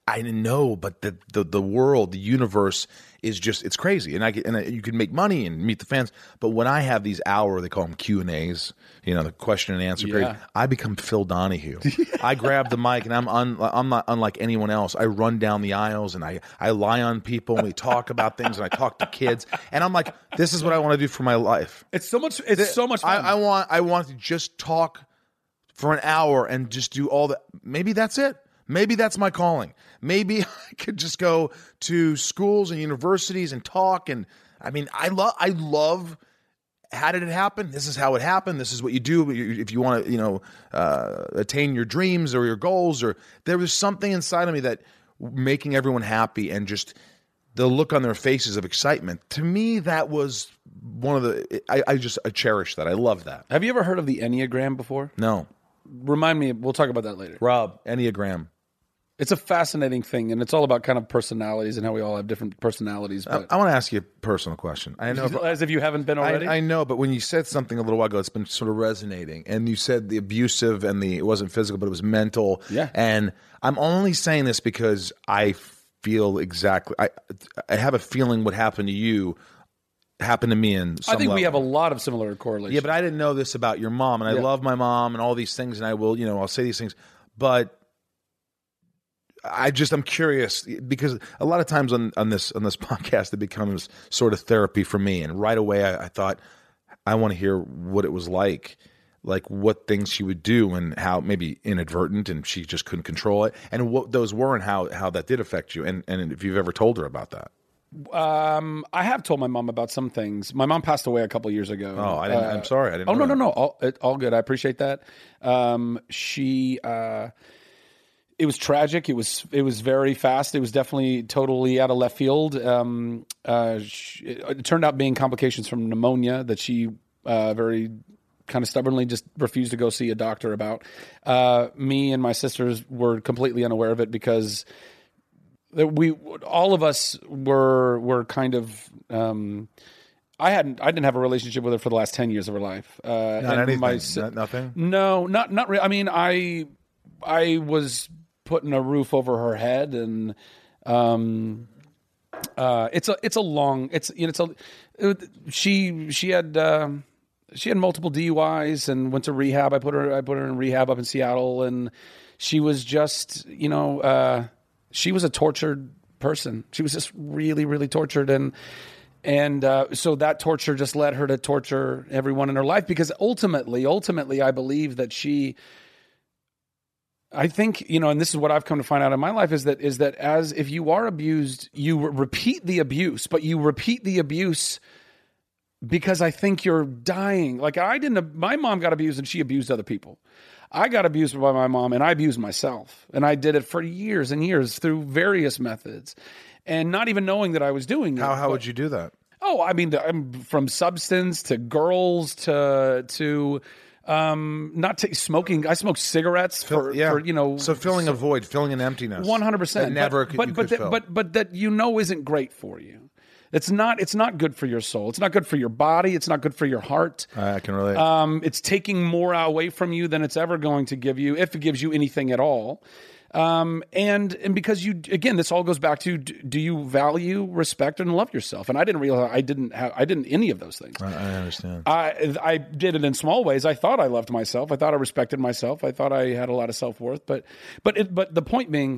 I know, but the, the the world, the universe is just, it's crazy. And I get, and I, you can make money and meet the fans. But when I have these hour, they call them Q and A's, you know, the question and answer Yeah. period, I become Phil Donahue. I grab the mic and I'm un, I'm not unlike anyone else. I run down the aisles and I, I lie on people and we talk about things and I talk to kids. And I'm like, this is what I want to do for my life. It's so much. It's so much fun. I, I want I want to just talk for an hour and just do all that. Maybe that's it. Maybe that's my calling. Maybe I could just go to schools and universities and talk. And I mean, I love, I love, how did it happen? This is how it happened. This is what you do if you want to, you know, uh, attain your dreams or your goals. Or there was something inside of me that making everyone happy and just the look on their faces of excitement. To me, that was one of the, I, I just, I cherish that. I love that. Have you ever heard of the Enneagram before? No. Remind me, we'll talk about that later. Rob, Enneagram. It's a fascinating thing, and it's all about kind of personalities and how we all have different personalities. But I, I want to ask you a personal question. I know, as if you haven't been already. I, I know, but when you said something a little while ago, it's been sort of resonating, and you said the abusive and the it wasn't physical, but it was mental. Yeah. And I'm only saying this because I feel exactly. I I have a feeling what happened to you happened to me in some I think level. we have a lot of similar correlations. Yeah, but I didn't know this about your mom, and I Yeah. love my mom and all these things, and I will, you know, I'll say these things, but I just I'm curious because a lot of times on, on this on this podcast it becomes sort of therapy for me, and right away I, I thought I want to hear what it was like, like what things she would do and how maybe inadvertent and she just couldn't control it, and what those were and how how that did affect you, and and if you've ever told her about that. Um, I have told my mom about some things. My mom passed away a couple years ago. Oh, I didn't, Uh, I'm sorry, I didn't. Oh know no, no, that. no, all, it, all good. I appreciate that. Um, she, uh, it was tragic. It was, it was very fast. It was definitely totally out of left field. Um, uh, she, it turned out being complications from pneumonia that she, uh, very kind of stubbornly just refused to go see a doctor about. Uh, me and my sisters were completely unaware of it because that we, all of us were, were kind of, um, I hadn't. I didn't have a relationship with her for the last ten years of her life. Uh, Not and anything. my, Not, nothing. No, not not. Re- I mean, I I was putting a roof over her head, and um, uh, it's a it's a long. It's you know it's a it, she she had um, she had multiple D U Is and went to rehab. I put her I put her in rehab up in Seattle, and she was just you know uh, she was a tortured person. She was just really really tortured, and. And uh, so that torture just led her to torture everyone in her life because ultimately, ultimately, I believe that she, I think, you know, and this is what I've come to find out in my life is that, is that as if you are abused, you re- repeat the abuse, but you repeat the abuse because I think you're dying. Like I didn't, my mom got abused and she abused other people. I got abused by my mom and I abused myself. And I did it for years and years through various methods. And not even knowing that I was doing it. How how but- would you do that? Oh, I mean, I'm from substance to girls to to um, not t- smoking. I smoked cigarettes for, Fill- yeah. for you know. So filling a void, filling an emptiness. One hundred percent. That never But could, but you but, could that, fill. but but that you know isn't great for you. It's not. It's not good for your soul. It's not good for your body. It's not good for your heart. I can relate. Um, it's taking more away from you than it's ever going to give you, if it gives you anything at all. Um, and, and because you, again, this all goes back to, do, do you value, respect, and love yourself? And I didn't realize I didn't have, I didn't any of those things. I, I understand. I, I did it in small ways. I thought I loved myself. I thought I respected myself. I thought I had a lot of self-worth, but, but, it, but the point being,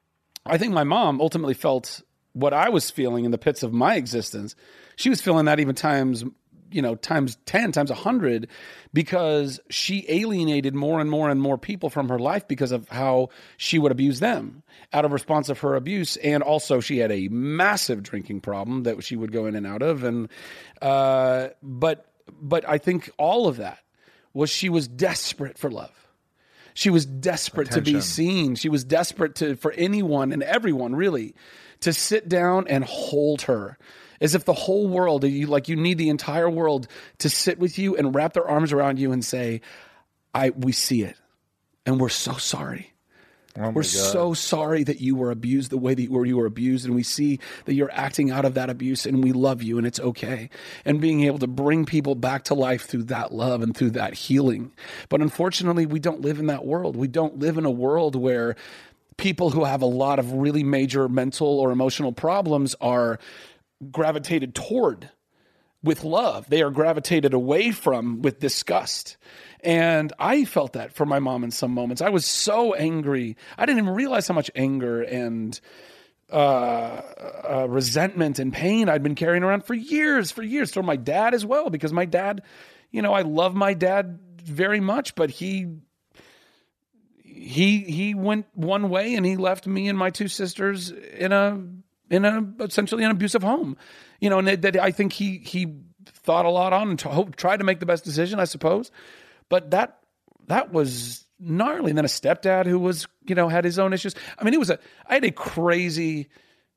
I think my mom ultimately felt what I was feeling in the pits of my existence. She was feeling that even times, you know, times ten, times a hundred, because she alienated more and more and more people from her life because of how she would abuse them out of response of her abuse. And also she had a massive drinking problem that she would go in and out of. And, uh, but, but I think all of that was, she was desperate for love. She was desperate to be Attention. seen. She was desperate to, for anyone and everyone really to sit down and hold her. As if the whole world, you like you need the entire world to sit with you and wrap their arms around you and say, "I we see it, and we're so sorry. Oh my we're God. so sorry that you were abused the way that you were, you were abused, and we see that you're acting out of that abuse, and we love you, and it's okay." And being able to bring people back to life through that love and through that healing. But unfortunately, we don't live in that world. We don't live in a world where people who have a lot of really major mental or emotional problems are gravitated toward with love. They are gravitated away from with disgust. And I felt that for my mom in some moments. I was so angry. I didn't even realize how much anger and uh, uh, resentment and pain I'd been carrying around for years, for years. For my dad as well, because my dad, you know, I love my dad very much, but he he he went one way and he left me and my two sisters in a in a essentially an abusive home. You know, and that, that I think he he thought a lot on and t- hope, tried to make the best decision, I suppose. But that that was gnarly. And then a stepdad who was, you know, had his own issues. I mean, it was a I had a crazy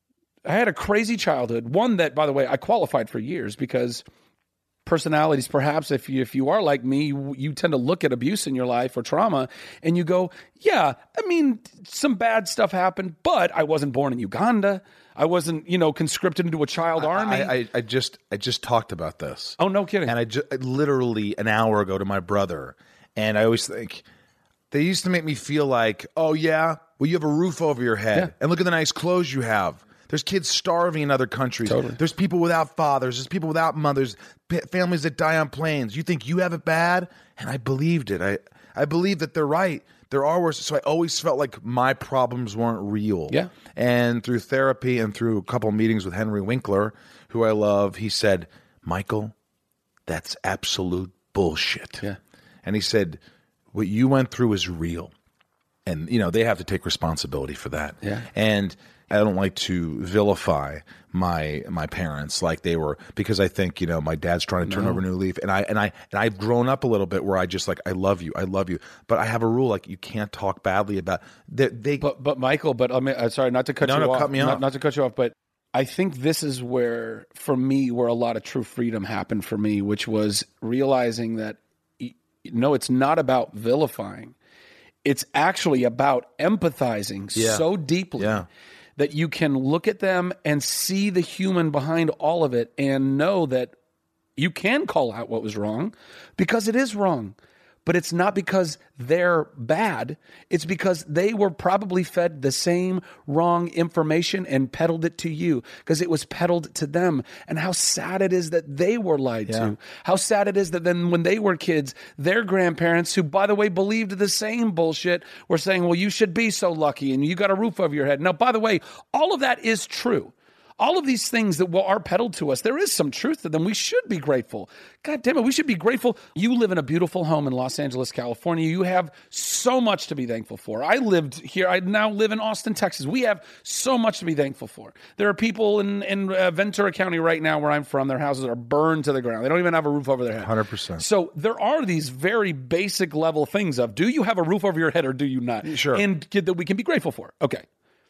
I had a crazy childhood. One that, by the way, I qualified for years because personalities, perhaps, if you if you are like me, you, you tend to look at abuse in your life or trauma and you go, yeah, I mean, some bad stuff happened, but I wasn't born in Uganda. I wasn't, you know, conscripted into a child army. I, I, I just I just talked about this. Oh, no kidding. And I just literally an hour ago to my brother. And I always think, they used to make me feel like, oh, yeah, well, you have a roof over your head. Yeah. And look at the nice clothes you have. There's kids starving in other countries. Totally. There's people without fathers. There's people without mothers. P- families that die on planes. You think you have it bad? And I believed it. I, I believe that they're right. There are worse. So I always felt like my problems weren't real. Yeah. And through therapy and through a couple of meetings with Henry Winkler, who I love, he said, Michael, that's absolute bullshit. Yeah. And he said, what you went through is real. And, you know, they have to take responsibility for that. Yeah. And I don't like to vilify my my parents like they were, because I think, you know, my dad's trying to turn No. over a new leaf, and I and I and I've grown up a little bit where I just like I love you, I love you, but I have a rule like you can't talk badly about they. they But but Michael, but I mean, uh, sorry, not to cut No, you no, off. cut me not, off. not to cut you off, but I think this is where, for me, where a lot of true freedom happened for me, which was realizing that y- no, it's not about vilifying. It's actually about empathizing Yeah. so deeply Yeah. that you can look at them and see the human behind all of it and know that you can call out what was wrong because it is wrong. But it's not because they're bad. It's because they were probably fed the same wrong information and peddled it to you because it was peddled to them. And how sad it is that they were lied Yeah. to. How sad it is that then when they were kids, their grandparents, who, by the way, believed the same bullshit, were saying, well, you should be so lucky and you got a roof over your head. Now, by the way, all of that is true. All of these things that are peddled to us, there is some truth to them. We should be grateful. God damn it, we should be grateful. You live in a beautiful home in Los Angeles, California. You have so much to be thankful for. I lived here. I now live in Austin, Texas. We have so much to be thankful for. There are people in, in uh, Ventura County right now where I'm from. Their houses are burned to the ground. They don't even have a roof over their head. one hundred percent. So there are these very basic level things of, do you have a roof over your head or do you not? Sure. And that we can be grateful for. Okay.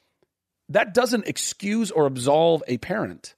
That doesn't excuse or absolve a parent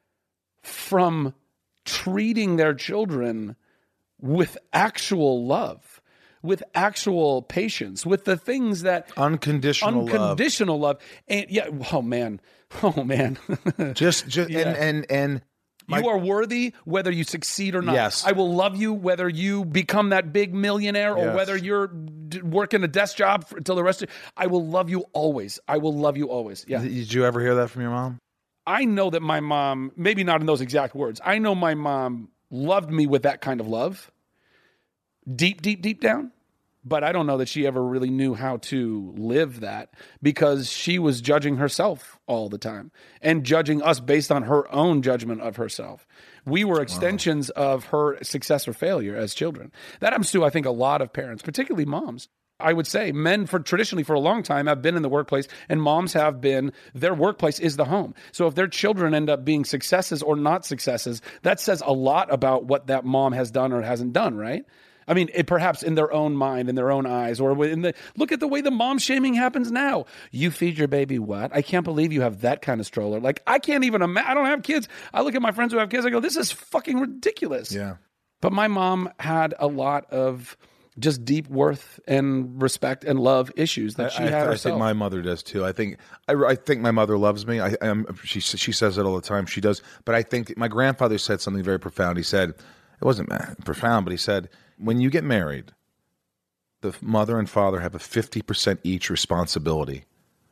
from treating their children with actual love, with actual patience, with the things that Unconditional love. unconditional love. And yeah, oh man, oh man, Just, just Yeah. and and and my- you are worthy whether you succeed or not. Yes. I will love you whether you become that big millionaire or Yes. whether you're d- working a desk job for, until the rest of I will love you always. I will love you always. Yeah. Did you ever hear that from your mom? I know that my mom, maybe not in those exact words, I know my mom loved me with that kind of love. Deep, deep, deep down. But I don't know that she ever really knew how to live that because she was judging herself all the time and judging us based on her own judgment of herself. We were extensions of her success or failure as children. That happens to, I think, a lot of parents, particularly moms. I would say men for traditionally for a long time have been in the workplace and moms have been, their workplace is the home. So if their children end up being successes or not successes, that says a lot about what that mom has done or hasn't done, right? I mean, it, perhaps in their own mind, in their own eyes, or in the look at the way the mom shaming happens now. You feed your baby what? I can't believe you have that kind of stroller. Like, I can't even imagine. I don't have kids. I look at my friends who have kids. I go, this is fucking ridiculous. Yeah. But my mom had a lot of just deep worth and respect and love issues that she I, had I, I herself. think my mother does too. I think I, I think my mother loves me. I, I'm, she she says it all the time. She does. But I think my grandfather said something very profound. He said, it wasn't profound, but he said, when you get married, the mother and father have a fifty percent each responsibility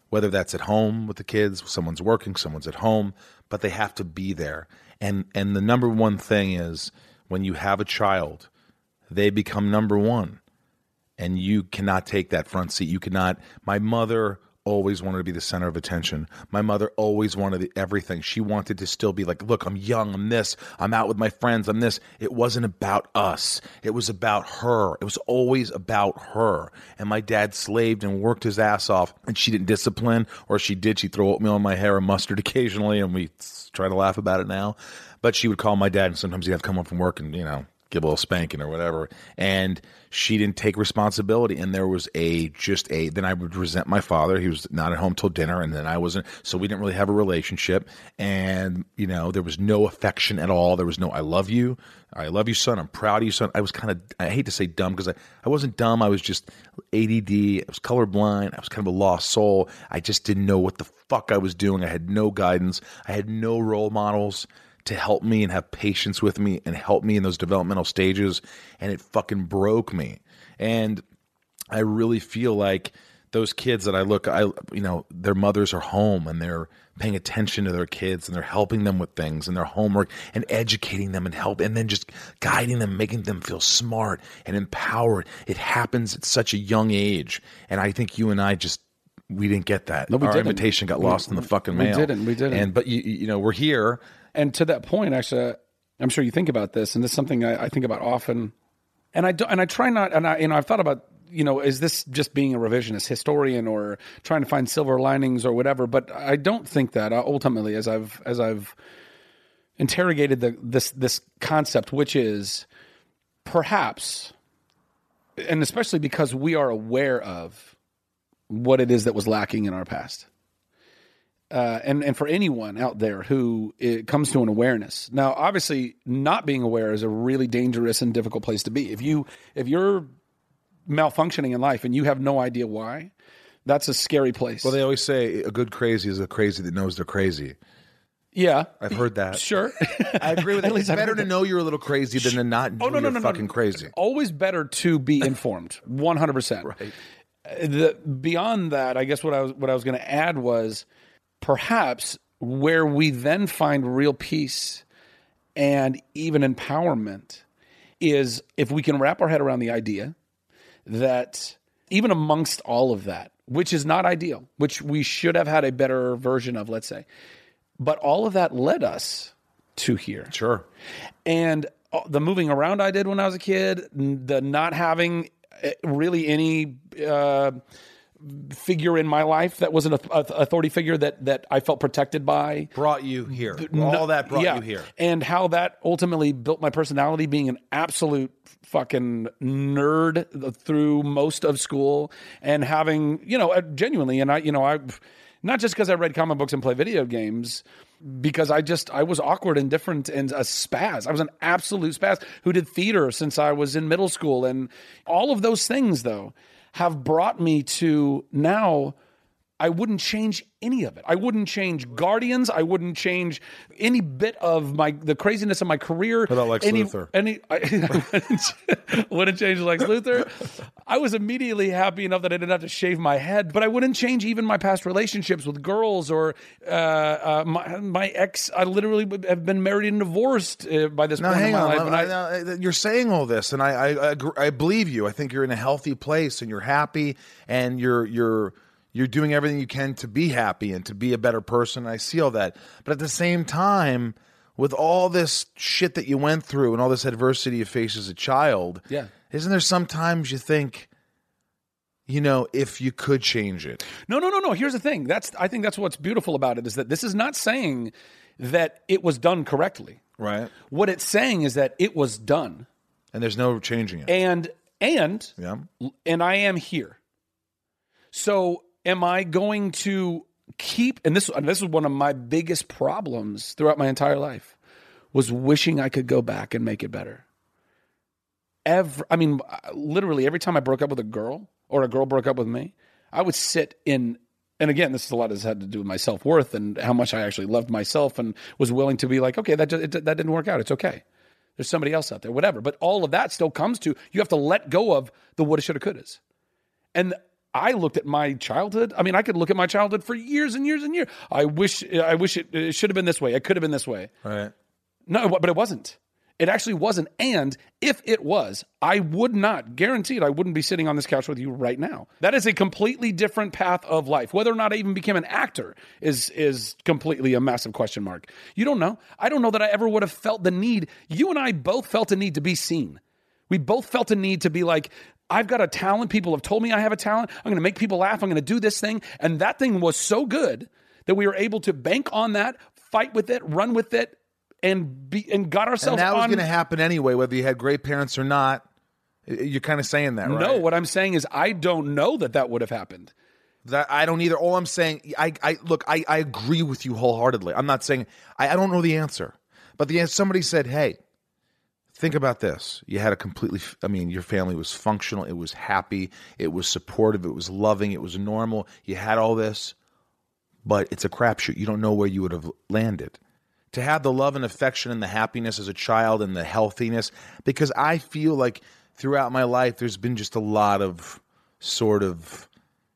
whether that's at home with the kids, someone's working, someone's at home, but they have to be there. And and the number one thing is when you have a child, they become number one. And you cannot take that front seat. You cannot. My mother always wanted to be the center of attention. My mother always wanted the, everything. She wanted to still be like, look, I'm young, I'm this, I'm out with my friends, I'm this. It wasn't about us. It was about her. It was always about her. And my dad slaved and worked his ass off, and she didn't discipline, or if she did, she'd throw oatmeal in my hair and mustard occasionally, and we try to laugh about it now. But she would call my dad, and sometimes he'd have to come home from work and, you know, give a little spanking or whatever. And she didn't take responsibility. And there was a, just a, then I would resent my father. He was not at home till dinner. And then I wasn't, so we didn't really have a relationship. And, you know, there was no affection at all. There was no, I love you. I love you, son. I'm proud of you, son. I was kind of, I hate to say dumb because I, I wasn't dumb. I was just A D D. I was colorblind. I was kind of a lost soul. I just didn't know what the fuck I was doing. I had no guidance. I had no role models to help me and have patience with me and help me in those developmental stages, and it fucking broke me. And I really feel like those kids that I look, I you know, their mothers are home and they're paying attention to their kids and they're helping them with things and their homework and educating them and help, and then just guiding them, making them feel smart and empowered. It happens at such a young age, and I think you and I just we didn't get that. No, we Our didn't. invitation got lost we, in the fucking mail. We didn't. We didn't. And but you you know we're here. And to that point, actually, I'm sure you think about this, and this is something I, I think about often. And I do, and I try not, and I you know I've thought about, you know, is this just being a revisionist historian or trying to find silver linings or whatever? But I don't think that uh, ultimately, as I've as I've interrogated the this this concept, which is perhaps, and especially because we are aware of what it is that was lacking in our past. Uh, and, and for anyone out there who it comes to an awareness. Now, obviously, not being aware is a really dangerous and difficult place to be. If you if you're malfunctioning in life and you have no idea why, that's a scary place. Well, they always say a good crazy is a crazy that knows they're crazy. Yeah, I've heard that. Sure, I agree with that. It's better to know you're a little crazy than to not know oh, no, no, you're no, fucking no. crazy. Always better to be informed, one hundred percent. Right. The, beyond that, I guess what I was what I was going to add was, perhaps where we then find real peace and even empowerment is if we can wrap our head around the idea that even amongst all of that, which is not ideal, which we should have had a better version of, let's say, but all of that led us to here. Sure. And the moving around I did when I was a kid, the not having really any uh, figure in my life that was an authority figure that that I felt protected by. Brought you here. All that brought yeah. you here. And how that ultimately built my personality, being an absolute fucking nerd through most of school and having, you know, genuinely, and I, you know, I, not just because I read comic books and play video games, because I just, I was awkward and different and a spaz. I was an absolute spaz who did theater since I was in middle school. And all of those things, though, have brought me to now I wouldn't change any of it. I wouldn't change Guardians. I wouldn't change any bit of my the craziness of my career. What about Lex any, Luthor? Any, I, I wouldn't, wouldn't change Lex Luthor. I was immediately happy enough that I didn't have to shave my head, but I wouldn't change even my past relationships with girls or uh, uh, my, my ex. I literally have been married and divorced uh, by this now, point hang in my on. life. And I, I, you're saying all this, and I, I, I, agree, I believe you. I think you're in a healthy place, and you're happy, and you're you're. You're doing everything you can to be happy and to be a better person. I see all that. But at the same time, with all this shit that you went through and all this adversity you faced as a child, yeah. isn't there sometimes you think, you know, if you could change it? No, no, no, no. Here's the thing. That's I think that's what's beautiful about it is that this is not saying that it was done correctly. Right. What it's saying is that it was done. And there's no changing it. And, and, yeah. and I am here. So am I going to keep, and this, and this is one of my biggest problems throughout my entire life, was wishing I could go back and make it better. Every, I mean, literally every time I broke up with a girl or a girl broke up with me, I would sit in, and again, this is a lot that had to do with my self-worth and how much I actually loved myself and was willing to be like, okay, that, just, it, that didn't work out. It's okay. There's somebody else out there, whatever. But all of that still comes to, you have to let go of the woulda, shoulda, couldas. And I looked at my childhood. I mean, I could look at my childhood for years and years and years. I wish, I wish it, it should have been this way. It could have been this way. Right. No, but it wasn't. It actually wasn't. And if it was, I would not, guaranteed, I wouldn't be sitting on this couch with you right now. That is a completely different path of life. Whether or not I even became an actor is is completely a massive question mark. You don't know. I don't know that I ever would have felt the need. You and I both felt a need to be seen. We both felt a need to be like, I've got a talent. People have told me I have a talent. I'm going to make people laugh. I'm going to do this thing. And that thing was so good that we were able to bank on that, fight with it, run with it, and be and got ourselves and that was on. going to happen anyway, whether you had great parents or not. You're kind of saying that, right? No, what I'm saying is I don't know that that would have happened. That I don't either. All I'm saying, I, I look, I, I agree with you wholeheartedly. I'm not saying I, I don't know the answer, but the somebody said, "Hey, think about this. You had a completely. I mean, your family was functional. It was happy. It was supportive. It was loving. It was normal. You had all this, but it's a crapshoot. You don't know where you would have landed." To have the love and affection and the happiness as a child and the healthiness, because I feel like throughout my life there's been just a lot of sort of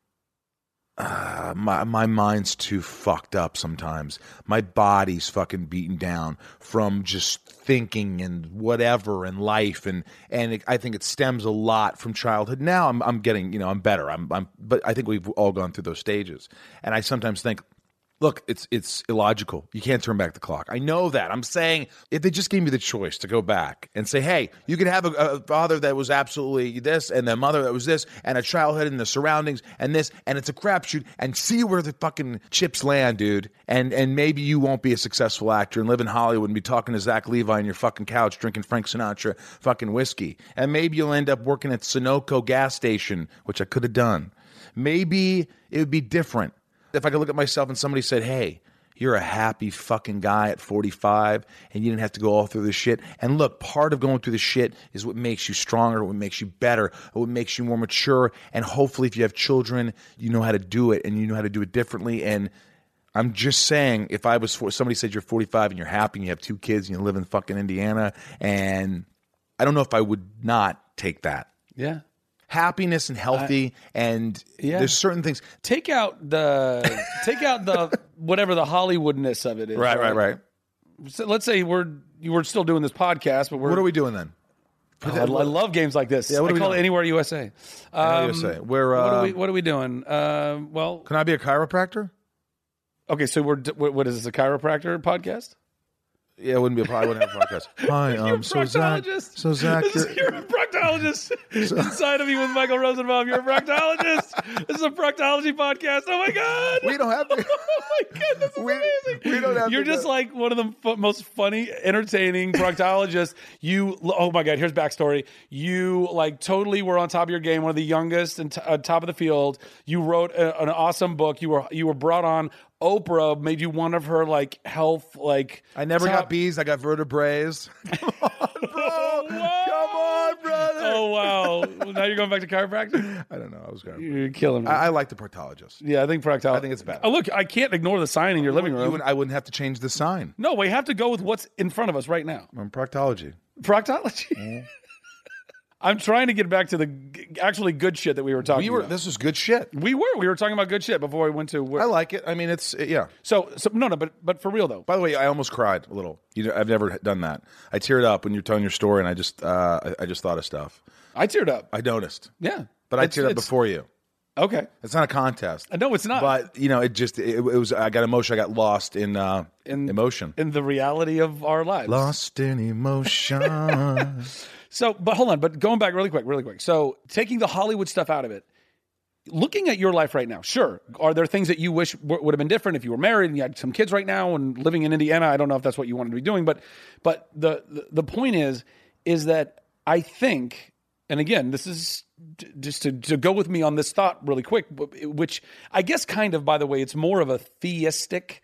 uh, my my mind's too fucked up sometimes. My body's fucking beaten down from just thinking and whatever and life, and and it, I think it stems a lot from childhood. Now I'm I'm getting, you know, I'm better. I'm I'm but I think we've all gone through those stages, and I sometimes think, look, it's it's illogical. You can't turn back the clock. I know that. I'm saying if they just gave me the choice to go back and say, hey, you could have a, a father that was absolutely this and a mother that was this and a childhood and the surroundings and this, and it's a crapshoot, and see where the fucking chips land, dude. And and maybe you won't be a successful actor and live in Hollywood and be talking to Zach Levi on your fucking couch drinking Frank Sinatra fucking whiskey. And maybe you'll end up working at Sunoco gas station, which I could have done. Maybe it would be different. If I could look at myself and somebody said, hey, you're a happy fucking guy at forty-five and you didn't have to go all through this shit. And look, part of going through the shit is what makes you stronger, what makes you better, what makes you more mature. And hopefully if you have children, you know how to do it and you know how to do it differently. And I'm just saying, if I was for, somebody said you're forty-five and you're happy and you have two kids and you live in fucking Indiana, and I don't know if I would not take that. Yeah. Happiness and healthy, uh, and yeah. there's certain things. Take out the take out the whatever the Hollywoodness of it is. Right, right, right. So let's say we're we're still doing this podcast, but we're what are we doing then? Oh, I, I love games like this. Yeah, what I are we call doing? it Anywhere U S A. Um, U S A. We're, uh, what, are we, what are we doing? Uh, well, can I be a chiropractor? Okay, so we're what, what is this, a chiropractor podcast? Yeah, it wouldn't be a I wouldn't have a podcast. Hi, um, so Zach, so Zach, you're, you're a proctologist so, inside of me with Michael Rosenbaum. You're a proctologist. This is a proctology podcast. Oh my god, we don't have. To, oh my god, this is we, amazing. We don't have. You're to just go. like one of the f- most funny, entertaining proctologists. You, oh my god, here's backstory. You like totally were on top of your game. One of the youngest and t- uh, top of the field. You wrote a, an awesome book. You were you were brought on. Oprah made you one of her like health like. I never top- got bees. I got vertebrae. Come on, bro. Come on, brother. Oh wow! Now you're going back to chiropractor. I don't know. I was going. You're killing me. I, I like the proctologist. Yeah, I think proctologist. I think it's better. Oh look, I can't ignore the sign in your living room. You wouldn't, I wouldn't have to change the sign. No, we have to go with what's in front of us right now. I'm proctology. Proctology. Mm. I'm trying to get back to the g- actually good shit that we were talking we were, about. This was good shit. We were. We were talking about good shit before we went to work. I like it. I mean, it's, yeah. So, so no, no, but but for real, though. By the way, I almost cried a little. You know, I've never done that. I teared up when you're telling your story, and I just uh, I, I just thought of stuff. I teared up. I noticed. Yeah. But I It's- teared up it's- before you. Okay. It's not a contest. Uh, No, it's not. But, you know, it just, it, it was, I got emotion. I got lost in, uh, In- emotion. In the reality of our lives. Lost in emotion. So, but hold on, but going back really quick, really quick. So, taking the Hollywood stuff out of it, looking at your life right now, sure, are there things that you wish w- would have been different if you were married and you had some kids right now and living in Indiana? I don't know if that's what you wanted to be doing, but but the the, the point is, is that I think, and again, this is just to, to go with me on this thought really quick, which I guess kind of, by the way, it's more of a theistic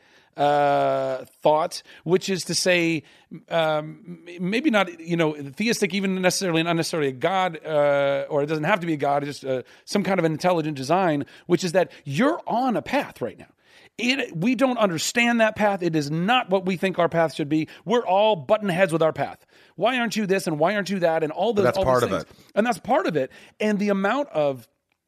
uh, thought, which is to say, um, maybe not, you know, theistic, even necessarily, not necessarily a God, uh, or it doesn't have to be a God, just uh, some kind of an intelligent design, which is that you're on a path right now. It, we don't understand that path. It is not what we think our path should be. We're all button heads with our path. Why aren't you this and why aren't you that and all those. But that's all part those of things. it. And that's part of it. And the amount of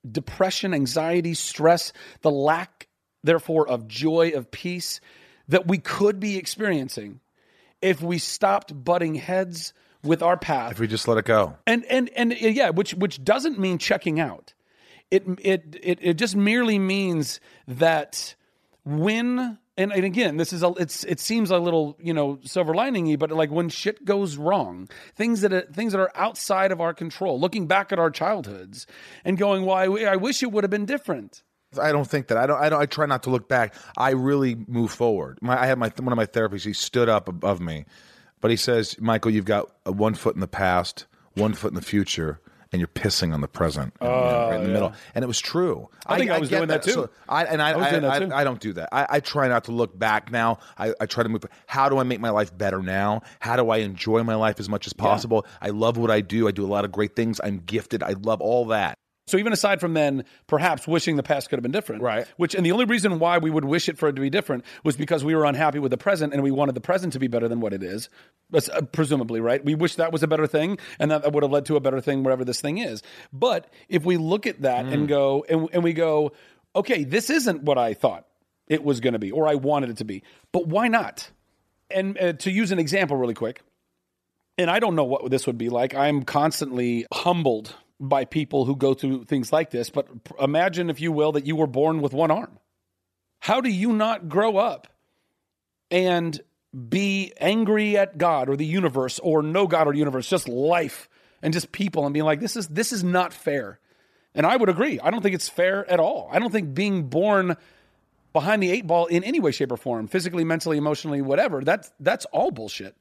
depression, anxiety, stress, the lack, therefore, of joy, of peace that we could be experiencing if we stopped butting heads with our path. If we just let it go. And and and yeah, which which doesn't mean checking out. It it it it just merely means that when and, and again, this is a it's it seems a little, you know, silver lining-y, but like when shit goes wrong, things that are, things that are outside of our control, looking back at our childhoods and going, "Well, I, I wish it would have been different." I don't think that. I don't. I don't. I try not to look back. I really move forward. My, I had my one of my therapists. He stood up above me, but he says, "Michael, you've got a one foot in the past, one foot in the future, and you're pissing on the present, and, oh, you know, right in the yeah. middle." And it was true. I think I, I was doing that, that too. So I, and I, I, was I, doing that I, too. I don't do that. I, I try not to look back now. I, I try to move. How do I make my life better now? How do I enjoy my life as much as possible? Yeah. I love what I do. I do a lot of great things. I'm gifted. I love all that. So even aside from then, perhaps wishing the past could have been different. Right. Which, and the only reason why we would wish it for it to be different was because we were unhappy with the present and we wanted the present to be better than what it is. That's, uh, presumably, right? We wish that was a better thing and that, that would have led to a better thing, whatever this thing is. But if we look at that mm. and go, and, and we go, okay, this isn't what I thought it was going to be or I wanted it to be, but why not? And uh, to use an example really quick, and I don't know what this would be like. I'm constantly humbled by people who go through things like this, but imagine, if you will, that you were born with one arm. How do you not grow up and be angry at God or the universe or no God or universe, just life and just people, and being like, this is this is not fair? And I would agree. I don't think it's fair at all. I don't think being born behind the eight ball in any way, shape, or form, physically, mentally, emotionally, whatever, that's that's all bullshit.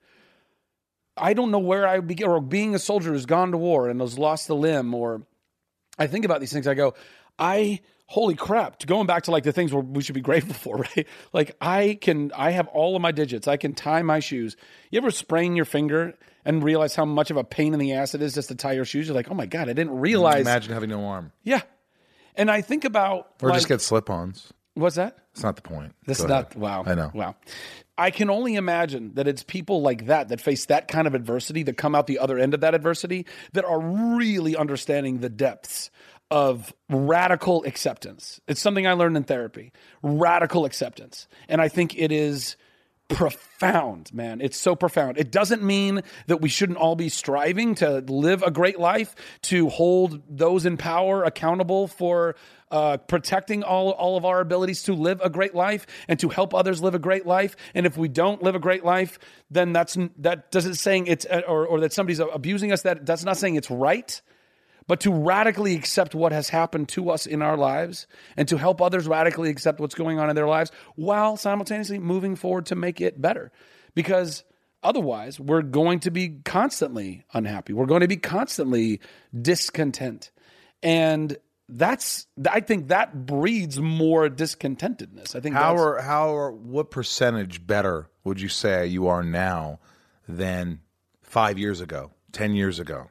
I don't know where I begin, or being a soldier who's gone to war and has lost a limb, or I think about these things. I go, I, holy crap, going back to like the things where we should be grateful for, right? Like I can, I have all of my digits. I can tie my shoes. You ever sprain your finger and realize how much of a pain in the ass it is just to tie your shoes? You're like, oh my God, I didn't realize. Imagine having no arm. Yeah. And I think about. Or like, just get slip-ons. What's that? It's not the point. This Go is ahead. not, wow. I know. Wow. I can only imagine that it's people like that, that face that kind of adversity, that come out the other end of that adversity, that are really understanding the depths of radical acceptance. It's something I learned in therapy, radical acceptance. And I think it is profound, man. It's so profound. It doesn't mean that we shouldn't all be striving to live a great life, to hold those in power accountable for uh, protecting all, all of our abilities to live a great life and to help others live a great life. And if we don't live a great life, then that's that doesn't saying it's or, or that somebody's abusing us. That that's not saying it's right. But to radically accept what has happened to us in our lives and to help others radically accept what's going on in their lives while simultaneously moving forward to make it better. Because otherwise, we're going to be constantly unhappy. We're going to be constantly discontent. And that's, I think that breeds more discontentedness. I think how that's, are, how are, what percentage better would you say you are now than five years ago, ten years ago?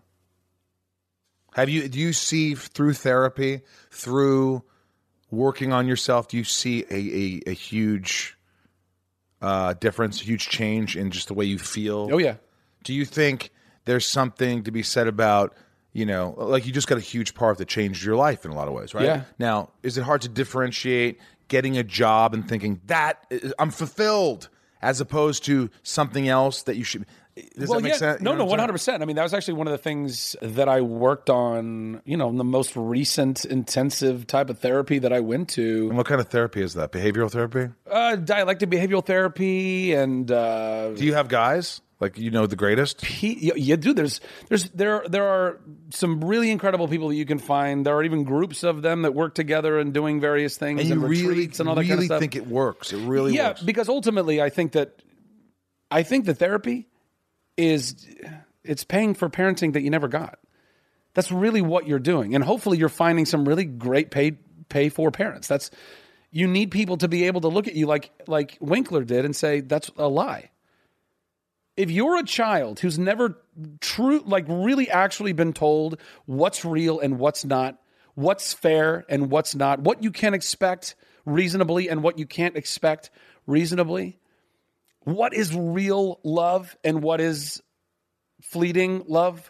Have you, do you see through therapy, through working on yourself, do you see a, a, a huge uh, difference, a huge change in just the way you feel? Oh, yeah. Do you think there's something to be said about, you know, like you just got a huge part that changed your life in a lot of ways, right? Yeah. Now, is it hard to differentiate getting a job and thinking that I'm fulfilled as opposed to something else that you should... Does well, that make yeah, sense? No, you know no, one hundred percent. I mean, that was actually one of the things that I worked on, you know, in the most recent intensive type of therapy that I went to. And what kind of therapy is that? Behavioral therapy? Uh, dialectic behavioral therapy and... Uh, Do you have guys? Like, you know, the greatest? P- yeah, yeah, dude, there's, there's, there, there are some really incredible people that you can find. There are even groups of them that work together and doing various things and, and you retreats really, and all that really kind of stuff. think it works. It really yeah, works. Yeah, because ultimately I think that, I think the therapy is, it's paying for parenting that you never got. That's really what you're doing. And hopefully you're finding some really great paid, pay for parents. That's, you need people to be able to look at you like, like Winkler did and say, that's a lie. If you're a child who's never true, like really actually been told what's real and what's not, what's fair and what's not, what you can expect reasonably and what you can't expect reasonably, what is real love and what is fleeting love,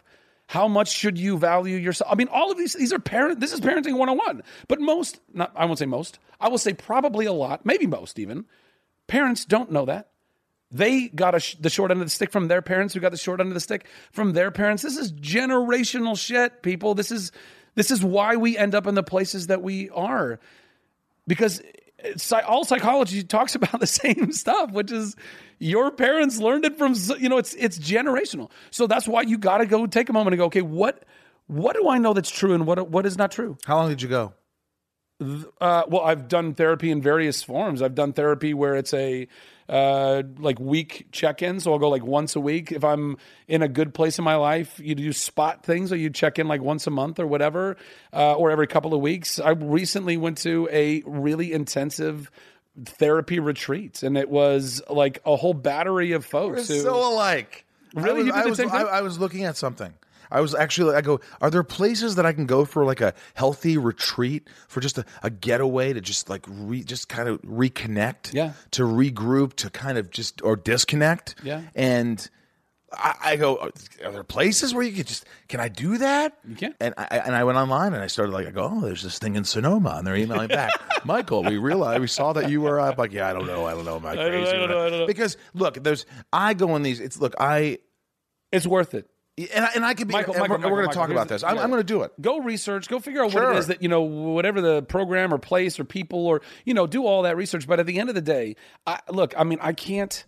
How much should you value yourself? I mean, all of these, these are parent, this is parenting one oh one. But most, not, I won't say most, I will say probably a lot, maybe most even, parents don't know that. They got a sh- the short end of the stick from their parents who got the short end of the stick from their parents. This is generational shit, people. This is, this is why we end up in the places that we are. Because it's, all psychology talks about the same stuff, which is your parents learned it from, you know, it's it's generational. So that's why you got to go take a moment and go, okay, what what do I know that's true and what what is not true? How long did you go? Uh, well, I've done therapy in various forms. I've done therapy where it's a uh, like week check-in. So I'll go like once a week. If I'm in a good place in my life, you do spot things or you check in like once a month or whatever, uh, or every couple of weeks. I recently went to a really intensive therapy retreat, and it was like a whole battery of folks. We're who, so alike. Really? I was, You did I the was, same thing? I, I was looking at something. I was actually, I go, are there places that I can go for like a healthy retreat for just a, a getaway to just like re, just kind of reconnect, yeah, to regroup, to kind of just, or disconnect. Yeah. And I, I go, are there places where you could just, can I do that? You can. And I, and I went online and I started like, I go, oh, there's this thing in Sonoma. And they're emailing back, Michael, we realized, we saw that you were up. Like, yeah, I don't know. I don't know. Am I crazy? I don't, I don't know, I don't know. Because look, there's, I go in these, it's, look, I. It's worth it. And I, and I could be, Michael, and Michael, we're, Michael, we're going to talk Michael, about this. I'm, yeah. I'm going to do it. Go research. Go figure out Sure. what it is that, you know, whatever the program or place or people or, you know, do all that research. But at the end of the day, I, look, I mean, I can't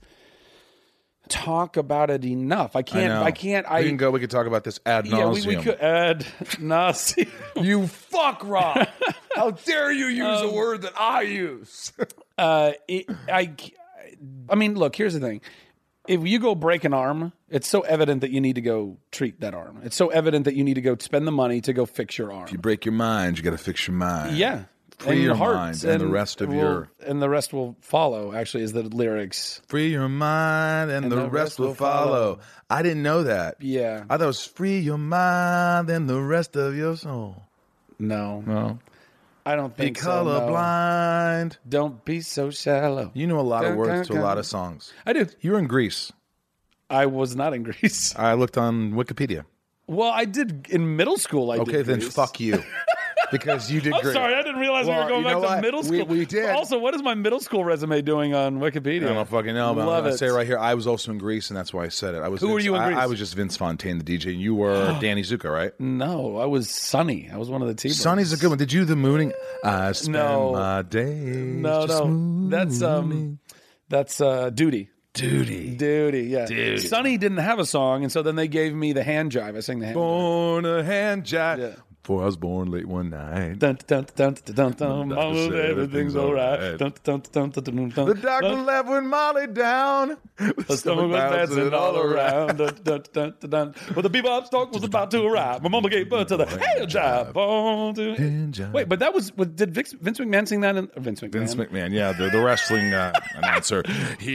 talk about it enough. I can't, I, know. I can't, we I can go, we could talk about this ad yeah, we, nauseum. we could ad nauseum. You fuck, Rob. How dare you use Um, a word that I use? uh, it, I, I mean, look, here's the thing. If you go break an arm, it's so evident that you need to go treat that arm. It's so evident that you need to go spend the money to go fix your arm. If you break your mind, you got to fix your mind. Yeah. Free and your heart, mind and the rest of will, your... And the rest will follow, actually, is the lyrics. Free your mind and, and the, the rest, rest will follow. follow. I didn't know that. Yeah. I thought it was free your mind and the rest of your soul. No. No. I don't think be so. Be colorblind. No. Don't be so shallow. You know a lot of words dun, to dun. a lot of songs. I do. You were in Greece. I was not in Greece. I looked on Wikipedia. Well, I did in middle school. I okay, did then Greece. fuck you. Because you did I'm great. sorry, I didn't realize well, we were going you know back what? to middle school. We, we did. Also, what is my middle school resume doing on Wikipedia? I don't fucking know. But Love I it. say right here, I was also in Greece, and that's why I said it. I was. Who Vince, were you in I, Greece? I was just Vince Fontaine, the D J. You were Danny Zuko, right? No, I was Sonny. I was one of the T-Birds. Sonny's a good one. Did you the mooning? I spend no. my days No, just no. mooning. That's um, that's uh, Duty. Duty. Duty, yeah. Duty. Sonny didn't have a song, and so then they gave me the hand jive. I sang the hand Born jive. a hand jive. Yeah. For I was born late one night. Dun, dun, dun, dun, dun, dun, The Mama, doctor said everything's all right. Dun, dun, dun, dun, dun, dun, The doctor dun. left with Molly down. The stomach was dancing all around. Dun, dun, dun, dun, dun. Well, the bebop stalk was about to arrive. My mama gave birth to the hand jive. Born to- Hand jive. Wait, but that was, did Vince, Vince McMahon sing that? In, or Vince McMahon. Vince McMahon, yeah, the, the wrestling uh, announcer.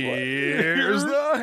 Here's the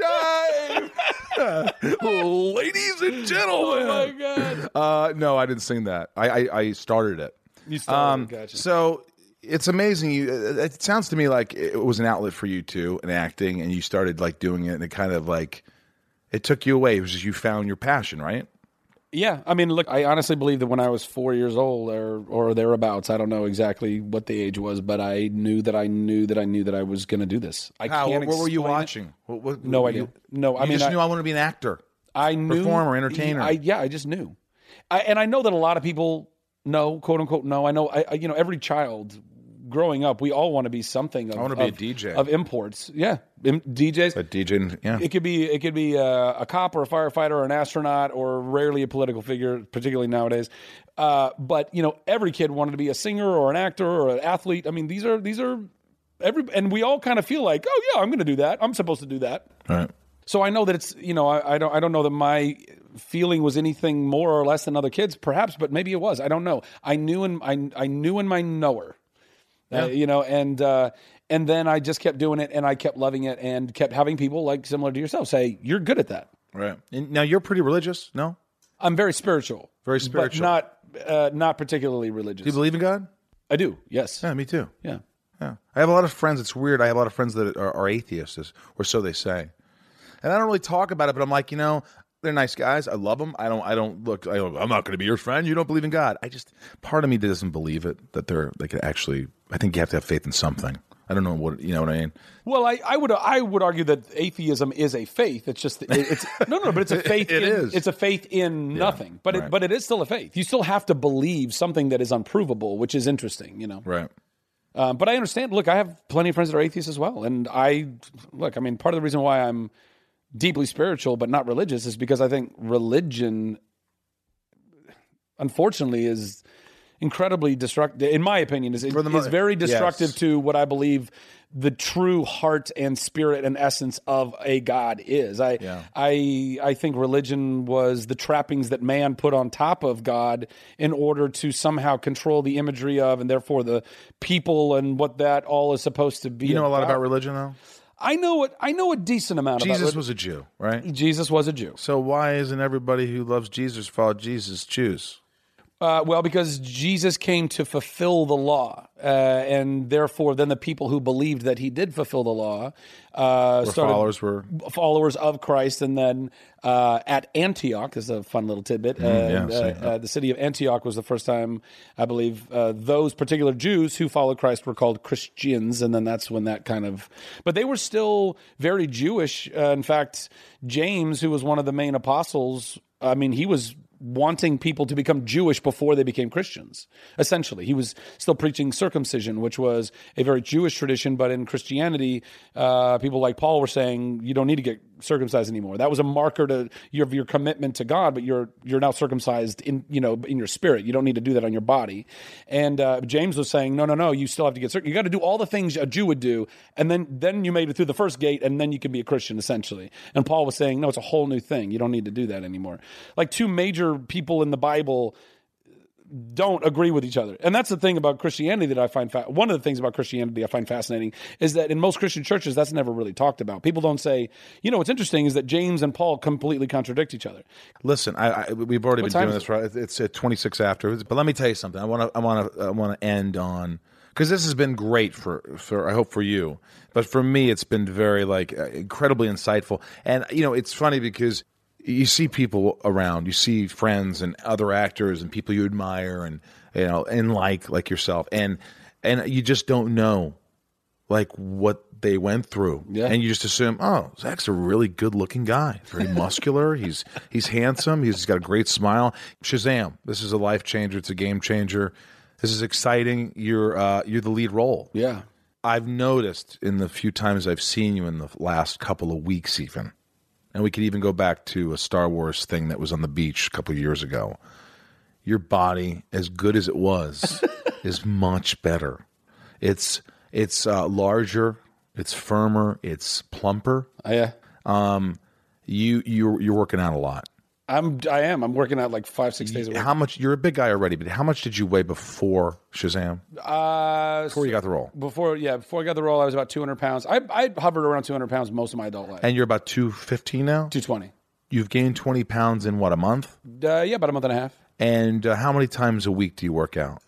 hand jive. Ladies and gentlemen. Oh, my God. Uh, no, I didn't sing that. I, I, I started it. You started um, it, gotcha. So it's amazing. You, it sounds to me like it was an outlet for you too, in acting, and you started like doing it, and it kind of like it took you away. It was just you found your passion, right? Yeah, I mean, look, I honestly believe that when I was four years old or or thereabouts, I don't know exactly what the age was, but I knew that I knew that I knew that I was going to do this. I How? can't What, what were you explain it. watching? What, what, No what, idea. You, No, I you mean, just I, knew I wanted to be an actor, I knew performer, entertainer. I, yeah, I just knew, I, and I know that a lot of people know, quote unquote, know. I know, I, I you know, every child growing up, we all want to be something. Of, I want to be of, a D J of imports. Yeah, M- D Js. A D J, yeah. It could be it could be a, a cop or a firefighter or an astronaut or rarely a political figure, particularly nowadays. Uh, but you know, every kid wanted to be a singer or an actor or an athlete. I mean, these are these are every, and we all kind of feel like, oh yeah, I'm going to do that. I'm supposed to do that. Right. So I know that it's you know I, I don't I don't know that my feeling was anything more or less than other kids, perhaps, but maybe it was. I don't know. I knew in I I knew in my knower. Yeah. Uh, you know, and uh, and then I just kept doing it, and I kept loving it, and kept having people like similar to yourself say, "You're good at that." Right. And now you're pretty religious, no? I'm very spiritual, Very spiritual, but not uh, not particularly religious. Do you believe in God? I do. Yes. Yeah, me too. Yeah. Yeah. I have a lot of friends. It's weird. I have a lot of friends that are, are atheists, or so they say. And I don't really talk about it, but I'm like, you know, They're nice guys. I love them. I don't. I don't look. I don't, I'm not going to be your friend. You don't believe in God. I just part of me doesn't believe it that they're they could actually. I think you have to have faith in something. I don't know what you know what I mean. Well, I, I would I would argue that atheism is a faith. It's just it, it's no no, but it's a faith. it in, is. It's a faith in Yeah, nothing. But right. it, but it is still a faith. You still have to believe something that is unprovable, which is interesting. You know. Right. Um, but I understand. Look, I have plenty of friends that are atheists as well, and I look. I mean, part of the reason why I'm deeply spiritual but not religious is because I think religion, unfortunately, is incredibly destructive. In my opinion, is For the is mo- very destructive yes. to what I believe the true heart and spirit and essence of a God is. I Yeah. I I think religion was the trappings that man put on top of God in order to somehow control the imagery of, and therefore the people and what that all is supposed to be. You know a lot about religion, though. I know what I know a decent amount about Jesus it. was a Jew, right? Jesus was a Jew. So why isn't everybody who loves Jesus follow Jesus Jews? Uh, well, because Jesus came to fulfill the law, uh, and therefore, then the people who believed that he did fulfill the law uh, Where started followers were followers of Christ, and then uh, at Antioch, this is a fun little tidbit. Mm, yeah, and, same. uh, uh, the city of Antioch was the first time, I believe, uh, those particular Jews who followed Christ were called Christians, and then that's when that kind of. But they were still very Jewish. Uh, in fact, James, who was one of the main apostles, I mean, he was wanting people to become Jewish before they became Christians. Essentially, he was still preaching circumcision, which was a very Jewish tradition. But in Christianity, uh, people like Paul were saying you don't need to get circumcised anymore. That was a marker to your your commitment to God, but you're you're now circumcised in you know in your spirit. You don't need to do that on your body. And uh, James was saying, no, no, no. You still have to get circumcised. You got to do all the things a Jew would do, and then then you made it through the first gate, and then you can be a Christian essentially. And Paul was saying, no, it's a whole new thing. You don't need to do that anymore. Like two major people in the Bible don't agree with each other. And that's the thing about Christianity that I find fa- one of the things about Christianity I find fascinating is that in most Christian churches that's never really talked about. People don't say, you know, what's interesting is that James and Paul completely contradict each other. Listen, I, I we've already What been time doing is this right. It's at twenty-six after, but let me tell you something. I want to I want to I want to end on because this has been great for for I hope for you, but for me it's been very like uh, incredibly insightful. And you know, it's funny because you see people around, you see friends and other actors and people you admire and you know and like like yourself, and and you just don't know like what they went through, Yeah. and you just assume, oh, Zach's a really good-looking guy, very muscular. he's he's handsome. He's got a great smile. Shazam! This is a life changer. It's a game changer. This is exciting. You're uh, you're the lead role. Yeah. I've noticed in the few times I've seen you in the last couple of weeks, even. And we could even go back to a Star Wars thing that was on the beach a couple of years ago. Your body, as good as it was, is much better. It's it's uh, larger, it's firmer, it's plumper. Oh, yeah. Um, you you're you're working out a lot. I'm I am. I'm working out like five, six days a week. How much? You're a big guy already, but how much did you weigh before Shazam? Uh, Before you got the role? Before yeah, before I got the role, I was about two hundred pounds. I I hovered around two hundred pounds most of my adult life. And you're about two fifteen now? two twenty. You've gained twenty pounds in what, a month? Uh, yeah, about a month and a half. And uh, how many times a week do you work out?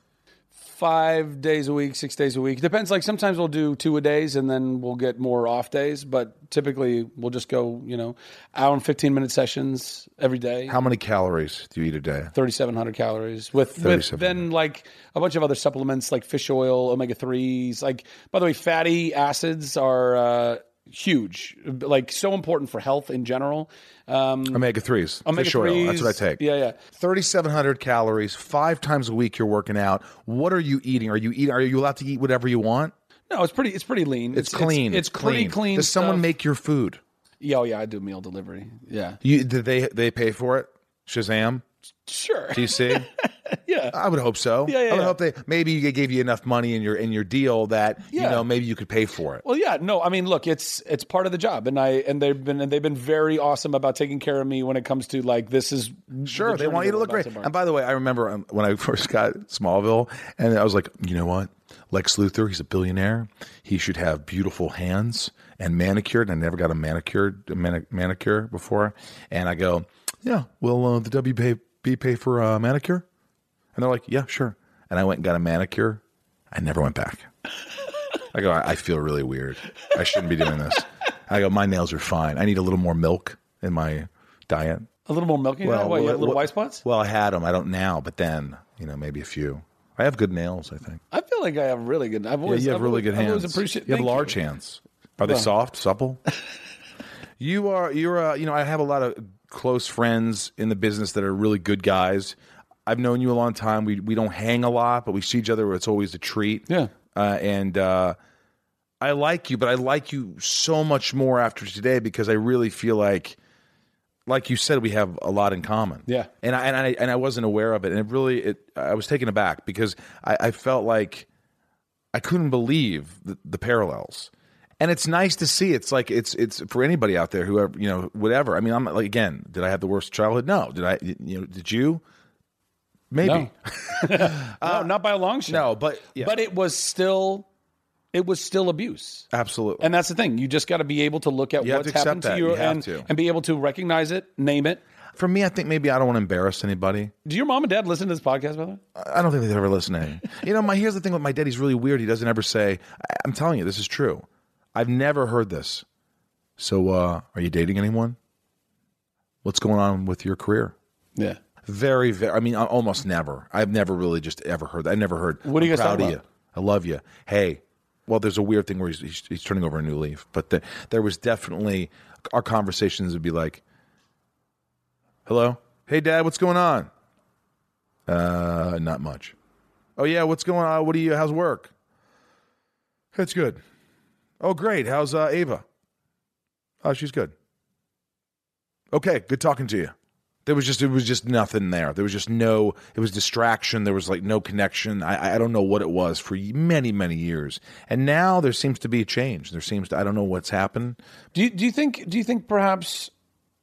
Five days a week, six days a week. Depends. Like sometimes we'll do two a days, and then we'll get more off days. But typically, we'll just go, you know, hour and fifteen minute sessions every day. How many calories do you eat a day? thirty-seven hundred calories with, with then like a bunch of other supplements like fish oil, omega threes. Like, by the way, fatty acids are uh, huge, like so important for health in general. Um, omega threes, omega fish oil. That's what I take. Yeah, yeah. thirty-seven hundred calories, five times a week. You're working out. What are you eating? Are you eating? Are you allowed to eat whatever you want? No, it's pretty. It's pretty lean. It's, clean. It's, it's pretty clean. Does someone stuff. make your food? Yeah, oh yeah, I do meal delivery. Yeah. You did they they pay for it? Shazam. Sure. Do you see? Yeah. I would hope so. Yeah, yeah, I would yeah. hope they maybe they gave you enough money in your in your deal that you Yeah. know maybe you could pay for it. Well, yeah, no, I mean, look, it's it's part of the job, and I and they've been and they've been very awesome about taking care of me when it comes to like this is Sure, the they journey want you to we're look about great. embark. And by the way, I remember um, when I first got Smallville, and I was like, you know what? Lex Luthor, he's a billionaire. He should have beautiful hands and manicured. And I never got a manicured a mani- manicure before. And I go, yeah, will uh, the W B pay for a manicure? And they're like, yeah, sure. And I went and got a manicure. I never went back. I go, I, I feel really weird. I shouldn't be doing this. I go, my nails are fine. I need a little more milk in my diet. A little more milky? Well, Well, what, you well, have little well- white spots? Well, I had them. I don't now, but then, you know, maybe a few. I have good nails, I think. I feel like I have really good. I've always, yeah, you have I've really always, good I've hands. always appreciate. You have thank large you. hands. Are they Well. soft, supple? you are. You're. Uh, you know, I have a lot of close friends in the business that are really good guys. I've known you a long time. We we don't hang a lot, but we see each other. It's always a treat. Yeah. Uh, and uh, I like you, but I like you so much more after today because I really feel like, like you said, we have a lot in common. Yeah. And I and I and I wasn't aware of it, and it really it. I was taken aback because I, I felt like I couldn't believe the, the parallels. And it's nice to see. It's like it's it's for anybody out there, whoever, you know, whatever. I mean, I'm like, again, did I have the worst childhood? No. Did I? You know, did you? Maybe. No, no not by a long shot. No, but yeah. but it was still, it was still abuse. Absolutely. And that's the thing. You just got to be able to look at You have what's to accept happened to that. you, You have and, to. and be able to recognize it, name it. For me, I think maybe I don't want to embarrass anybody. Do your mom and dad listen to this podcast, by the way? I don't think they'd ever listen to any. You know, my here's the thing with my dad. He's really weird. He doesn't ever say, I, I'm telling you, this is true. I've never heard this. So, uh, are you dating anyone? What's going on with your career? Yeah. Very, very, I mean, almost never. I've never really just ever heard that. I never heard, What do you I'm guys proud talk of about? you. I love you. Hey, well, there's a weird thing where he's, he's, he's turning over a new leaf. But the, there was definitely, our conversations would be like, hello? Hey, Dad, what's going on? Uh, not much. Oh, yeah, what's going on? What do you, how's work? It's good. Oh, great. How's uh, Ava? Oh, she's good. Okay, good talking to you. There was just, it was just nothing there. There was just no, it was distraction. There was like no connection. I, I don't know what it was for many, many years. And now there seems to be a change. There seems to, I don't know what's happened. Do you, do you think, do you think perhaps,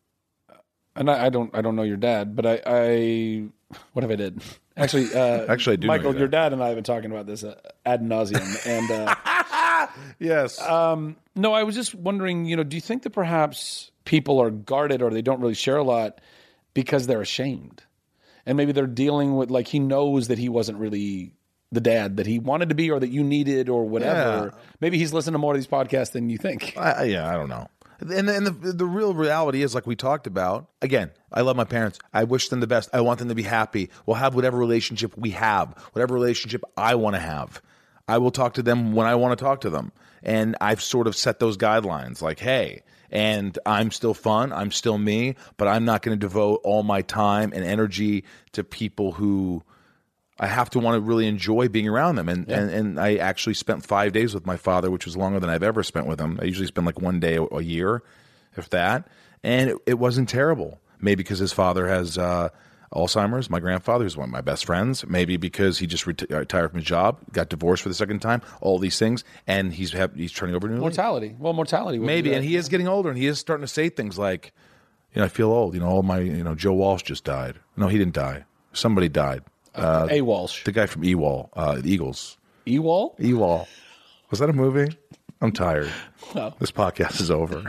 and I, I don't, I don't know your dad, but I, I what if I did? Actually, uh, Actually, I do know Michael, your your dad and I have been talking about this uh, ad nauseum. And, uh, yes. Um, no, I was just wondering, you know, do you think that perhaps people are guarded or they don't really share a lot because they're ashamed? And maybe they're dealing with, like, he knows that he wasn't really the dad that he wanted to be or that you needed or whatever. Yeah. Maybe he's listened to more of these podcasts than you think. I, yeah, I don't know. And, and the, the real reality is, like we talked about, again, I love my parents. I wish them the best. I want them to be happy. We'll have whatever relationship we have, whatever relationship I want to have. I will talk to them when I want to talk to them. And I've sort of set those guidelines like, hey, and I'm still fun. I'm still me, but I'm not going to devote all my time and energy to people who I have to want to really enjoy being around them. And, Yeah. and, and I actually spent five days with my father, which was longer than I've ever spent with him. I usually spend like one day a, a year, if that. And it, it wasn't terrible. Maybe because his father has uh, Alzheimer's. My grandfather is one of my best friends. Maybe because he just reti- retired from his job, got divorced for the second time, all these things. And he's have, he's turning over a new leaf. Mortality. Well, mortality. would Maybe. do that. And he is getting older, and he is starting to say things like, you know, I feel old. You know, all my, you know, Joe Walsh just died. No, he didn't die. Somebody died. Uh, A. Walsh. The guy from Ewall, uh, the Eagles. Ewall? Ewall. Was that a movie? I'm tired. No. This podcast is over.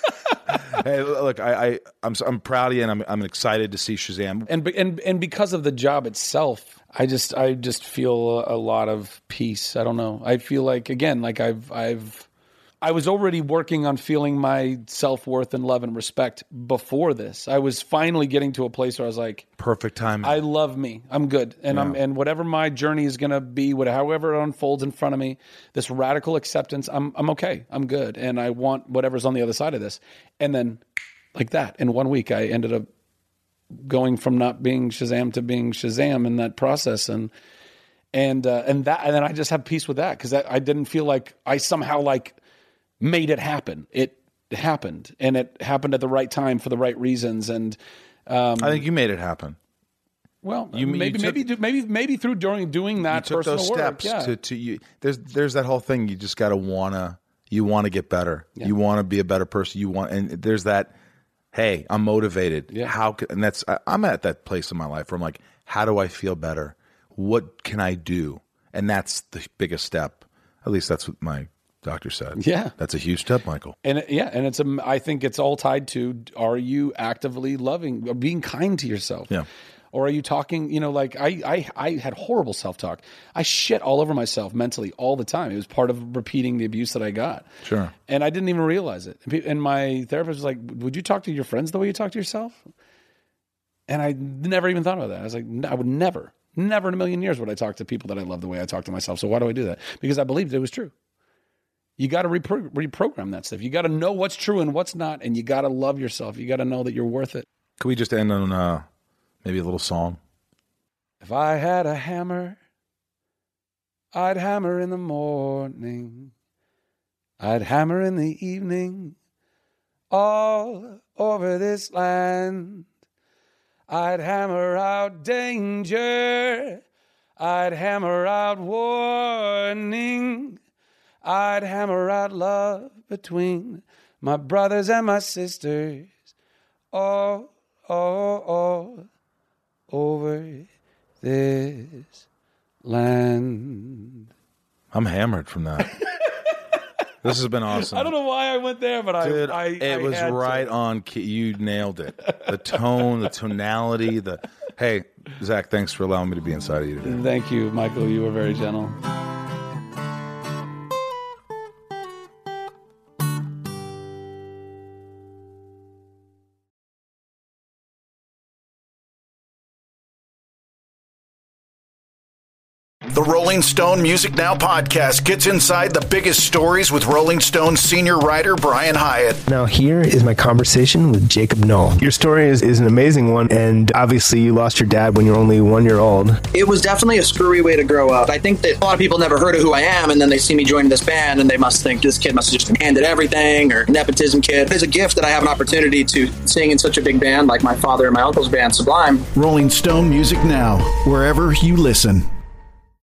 Hey, look, I, I, I'm, I'm proud of you, and I'm, I'm excited to see Shazam. And be- and and because of the job itself, I just I just feel a, a lot of peace. I don't know. I feel like, again, like I've I've I was already working on feeling my self-worth and love and respect before this. I was finally getting to a place where I was like, perfect timing. I love me. I'm good. And I'm Yeah. and whatever my journey is going to be, whatever however it unfolds in front of me, this radical acceptance, I'm I'm okay. I'm good. And I want whatever's on the other side of this. And then like that, in one week I ended up going from not being Shazam to being Shazam in that process. And and uh, and that and then I just have peace with that, because I didn't feel like I somehow like made it happen. It happened, and it happened at the right time for the right reasons. And um, I think you made it happen. Well, You- you maybe took- maybe do- maybe maybe through during doing You that took personal those work, steps yeah. to, to you. There's there's that whole thing. You just got to wanna. You want to get better. You want to be a better person. You want, and there's that. Hey, I'm motivated. Yeah. How? Can, and that's I, I'm at that place in my life where I'm like, how do I feel better? What can I do? And that's the biggest step. At least that's what my doctor said. Yeah. That's a huge step, Michael. And it- yeah, and it's a. I think it's all tied to: are you actively loving, or being kind to yourself? Yeah. Or are you talking? You know, like I, I, I had horrible self talk. I shit all over myself mentally all the time. It was part of repeating the abuse that I got. Sure. And I didn't even realize it. And pe- And my therapist was like, "Would you talk to your friends the way you talk to yourself?" And I never even thought about that. I was like, I would never, never in a million years would I talk to people that I love the way I talk to myself. So why do I do that? Because I believed it was true. You got to repro- reprogram that stuff. You got to know what's true and what's not, and you got to love yourself. You got to know that you're worth it. Could we just end on uh, maybe a little song? If I had a hammer, I'd hammer in the morning. I'd hammer in the evening all over this land. I'd hammer out danger. I'd hammer out warning. I'd hammer out love between my brothers and my sisters. All, all, all over this land. I'm hammered from that. This has been awesome. I don't know why I went there, but Dude, I, I it I was had right to. on key. You nailed it. The tone, the tonality, the hey, Zach, thanks for allowing me to be inside of you today. Thank you, Michael. You were very gentle. The Rolling Stone Music Now podcast gets inside the biggest stories with Rolling Stone senior writer Brian Hiatt. Now here is my conversation with Jacob Knoll. Your story is, is an amazing one, and obviously you lost your dad when you were only one year old. It was definitely a screwy way to grow up. I think that a lot of people never heard of who I am, and then they see me joining this band, and they must think this kid must have just been handed everything, or nepotism kid. It's a gift that I have an opportunity to sing in such a big band like my father and my uncle's band, Sublime. Rolling Stone Music Now, wherever you listen.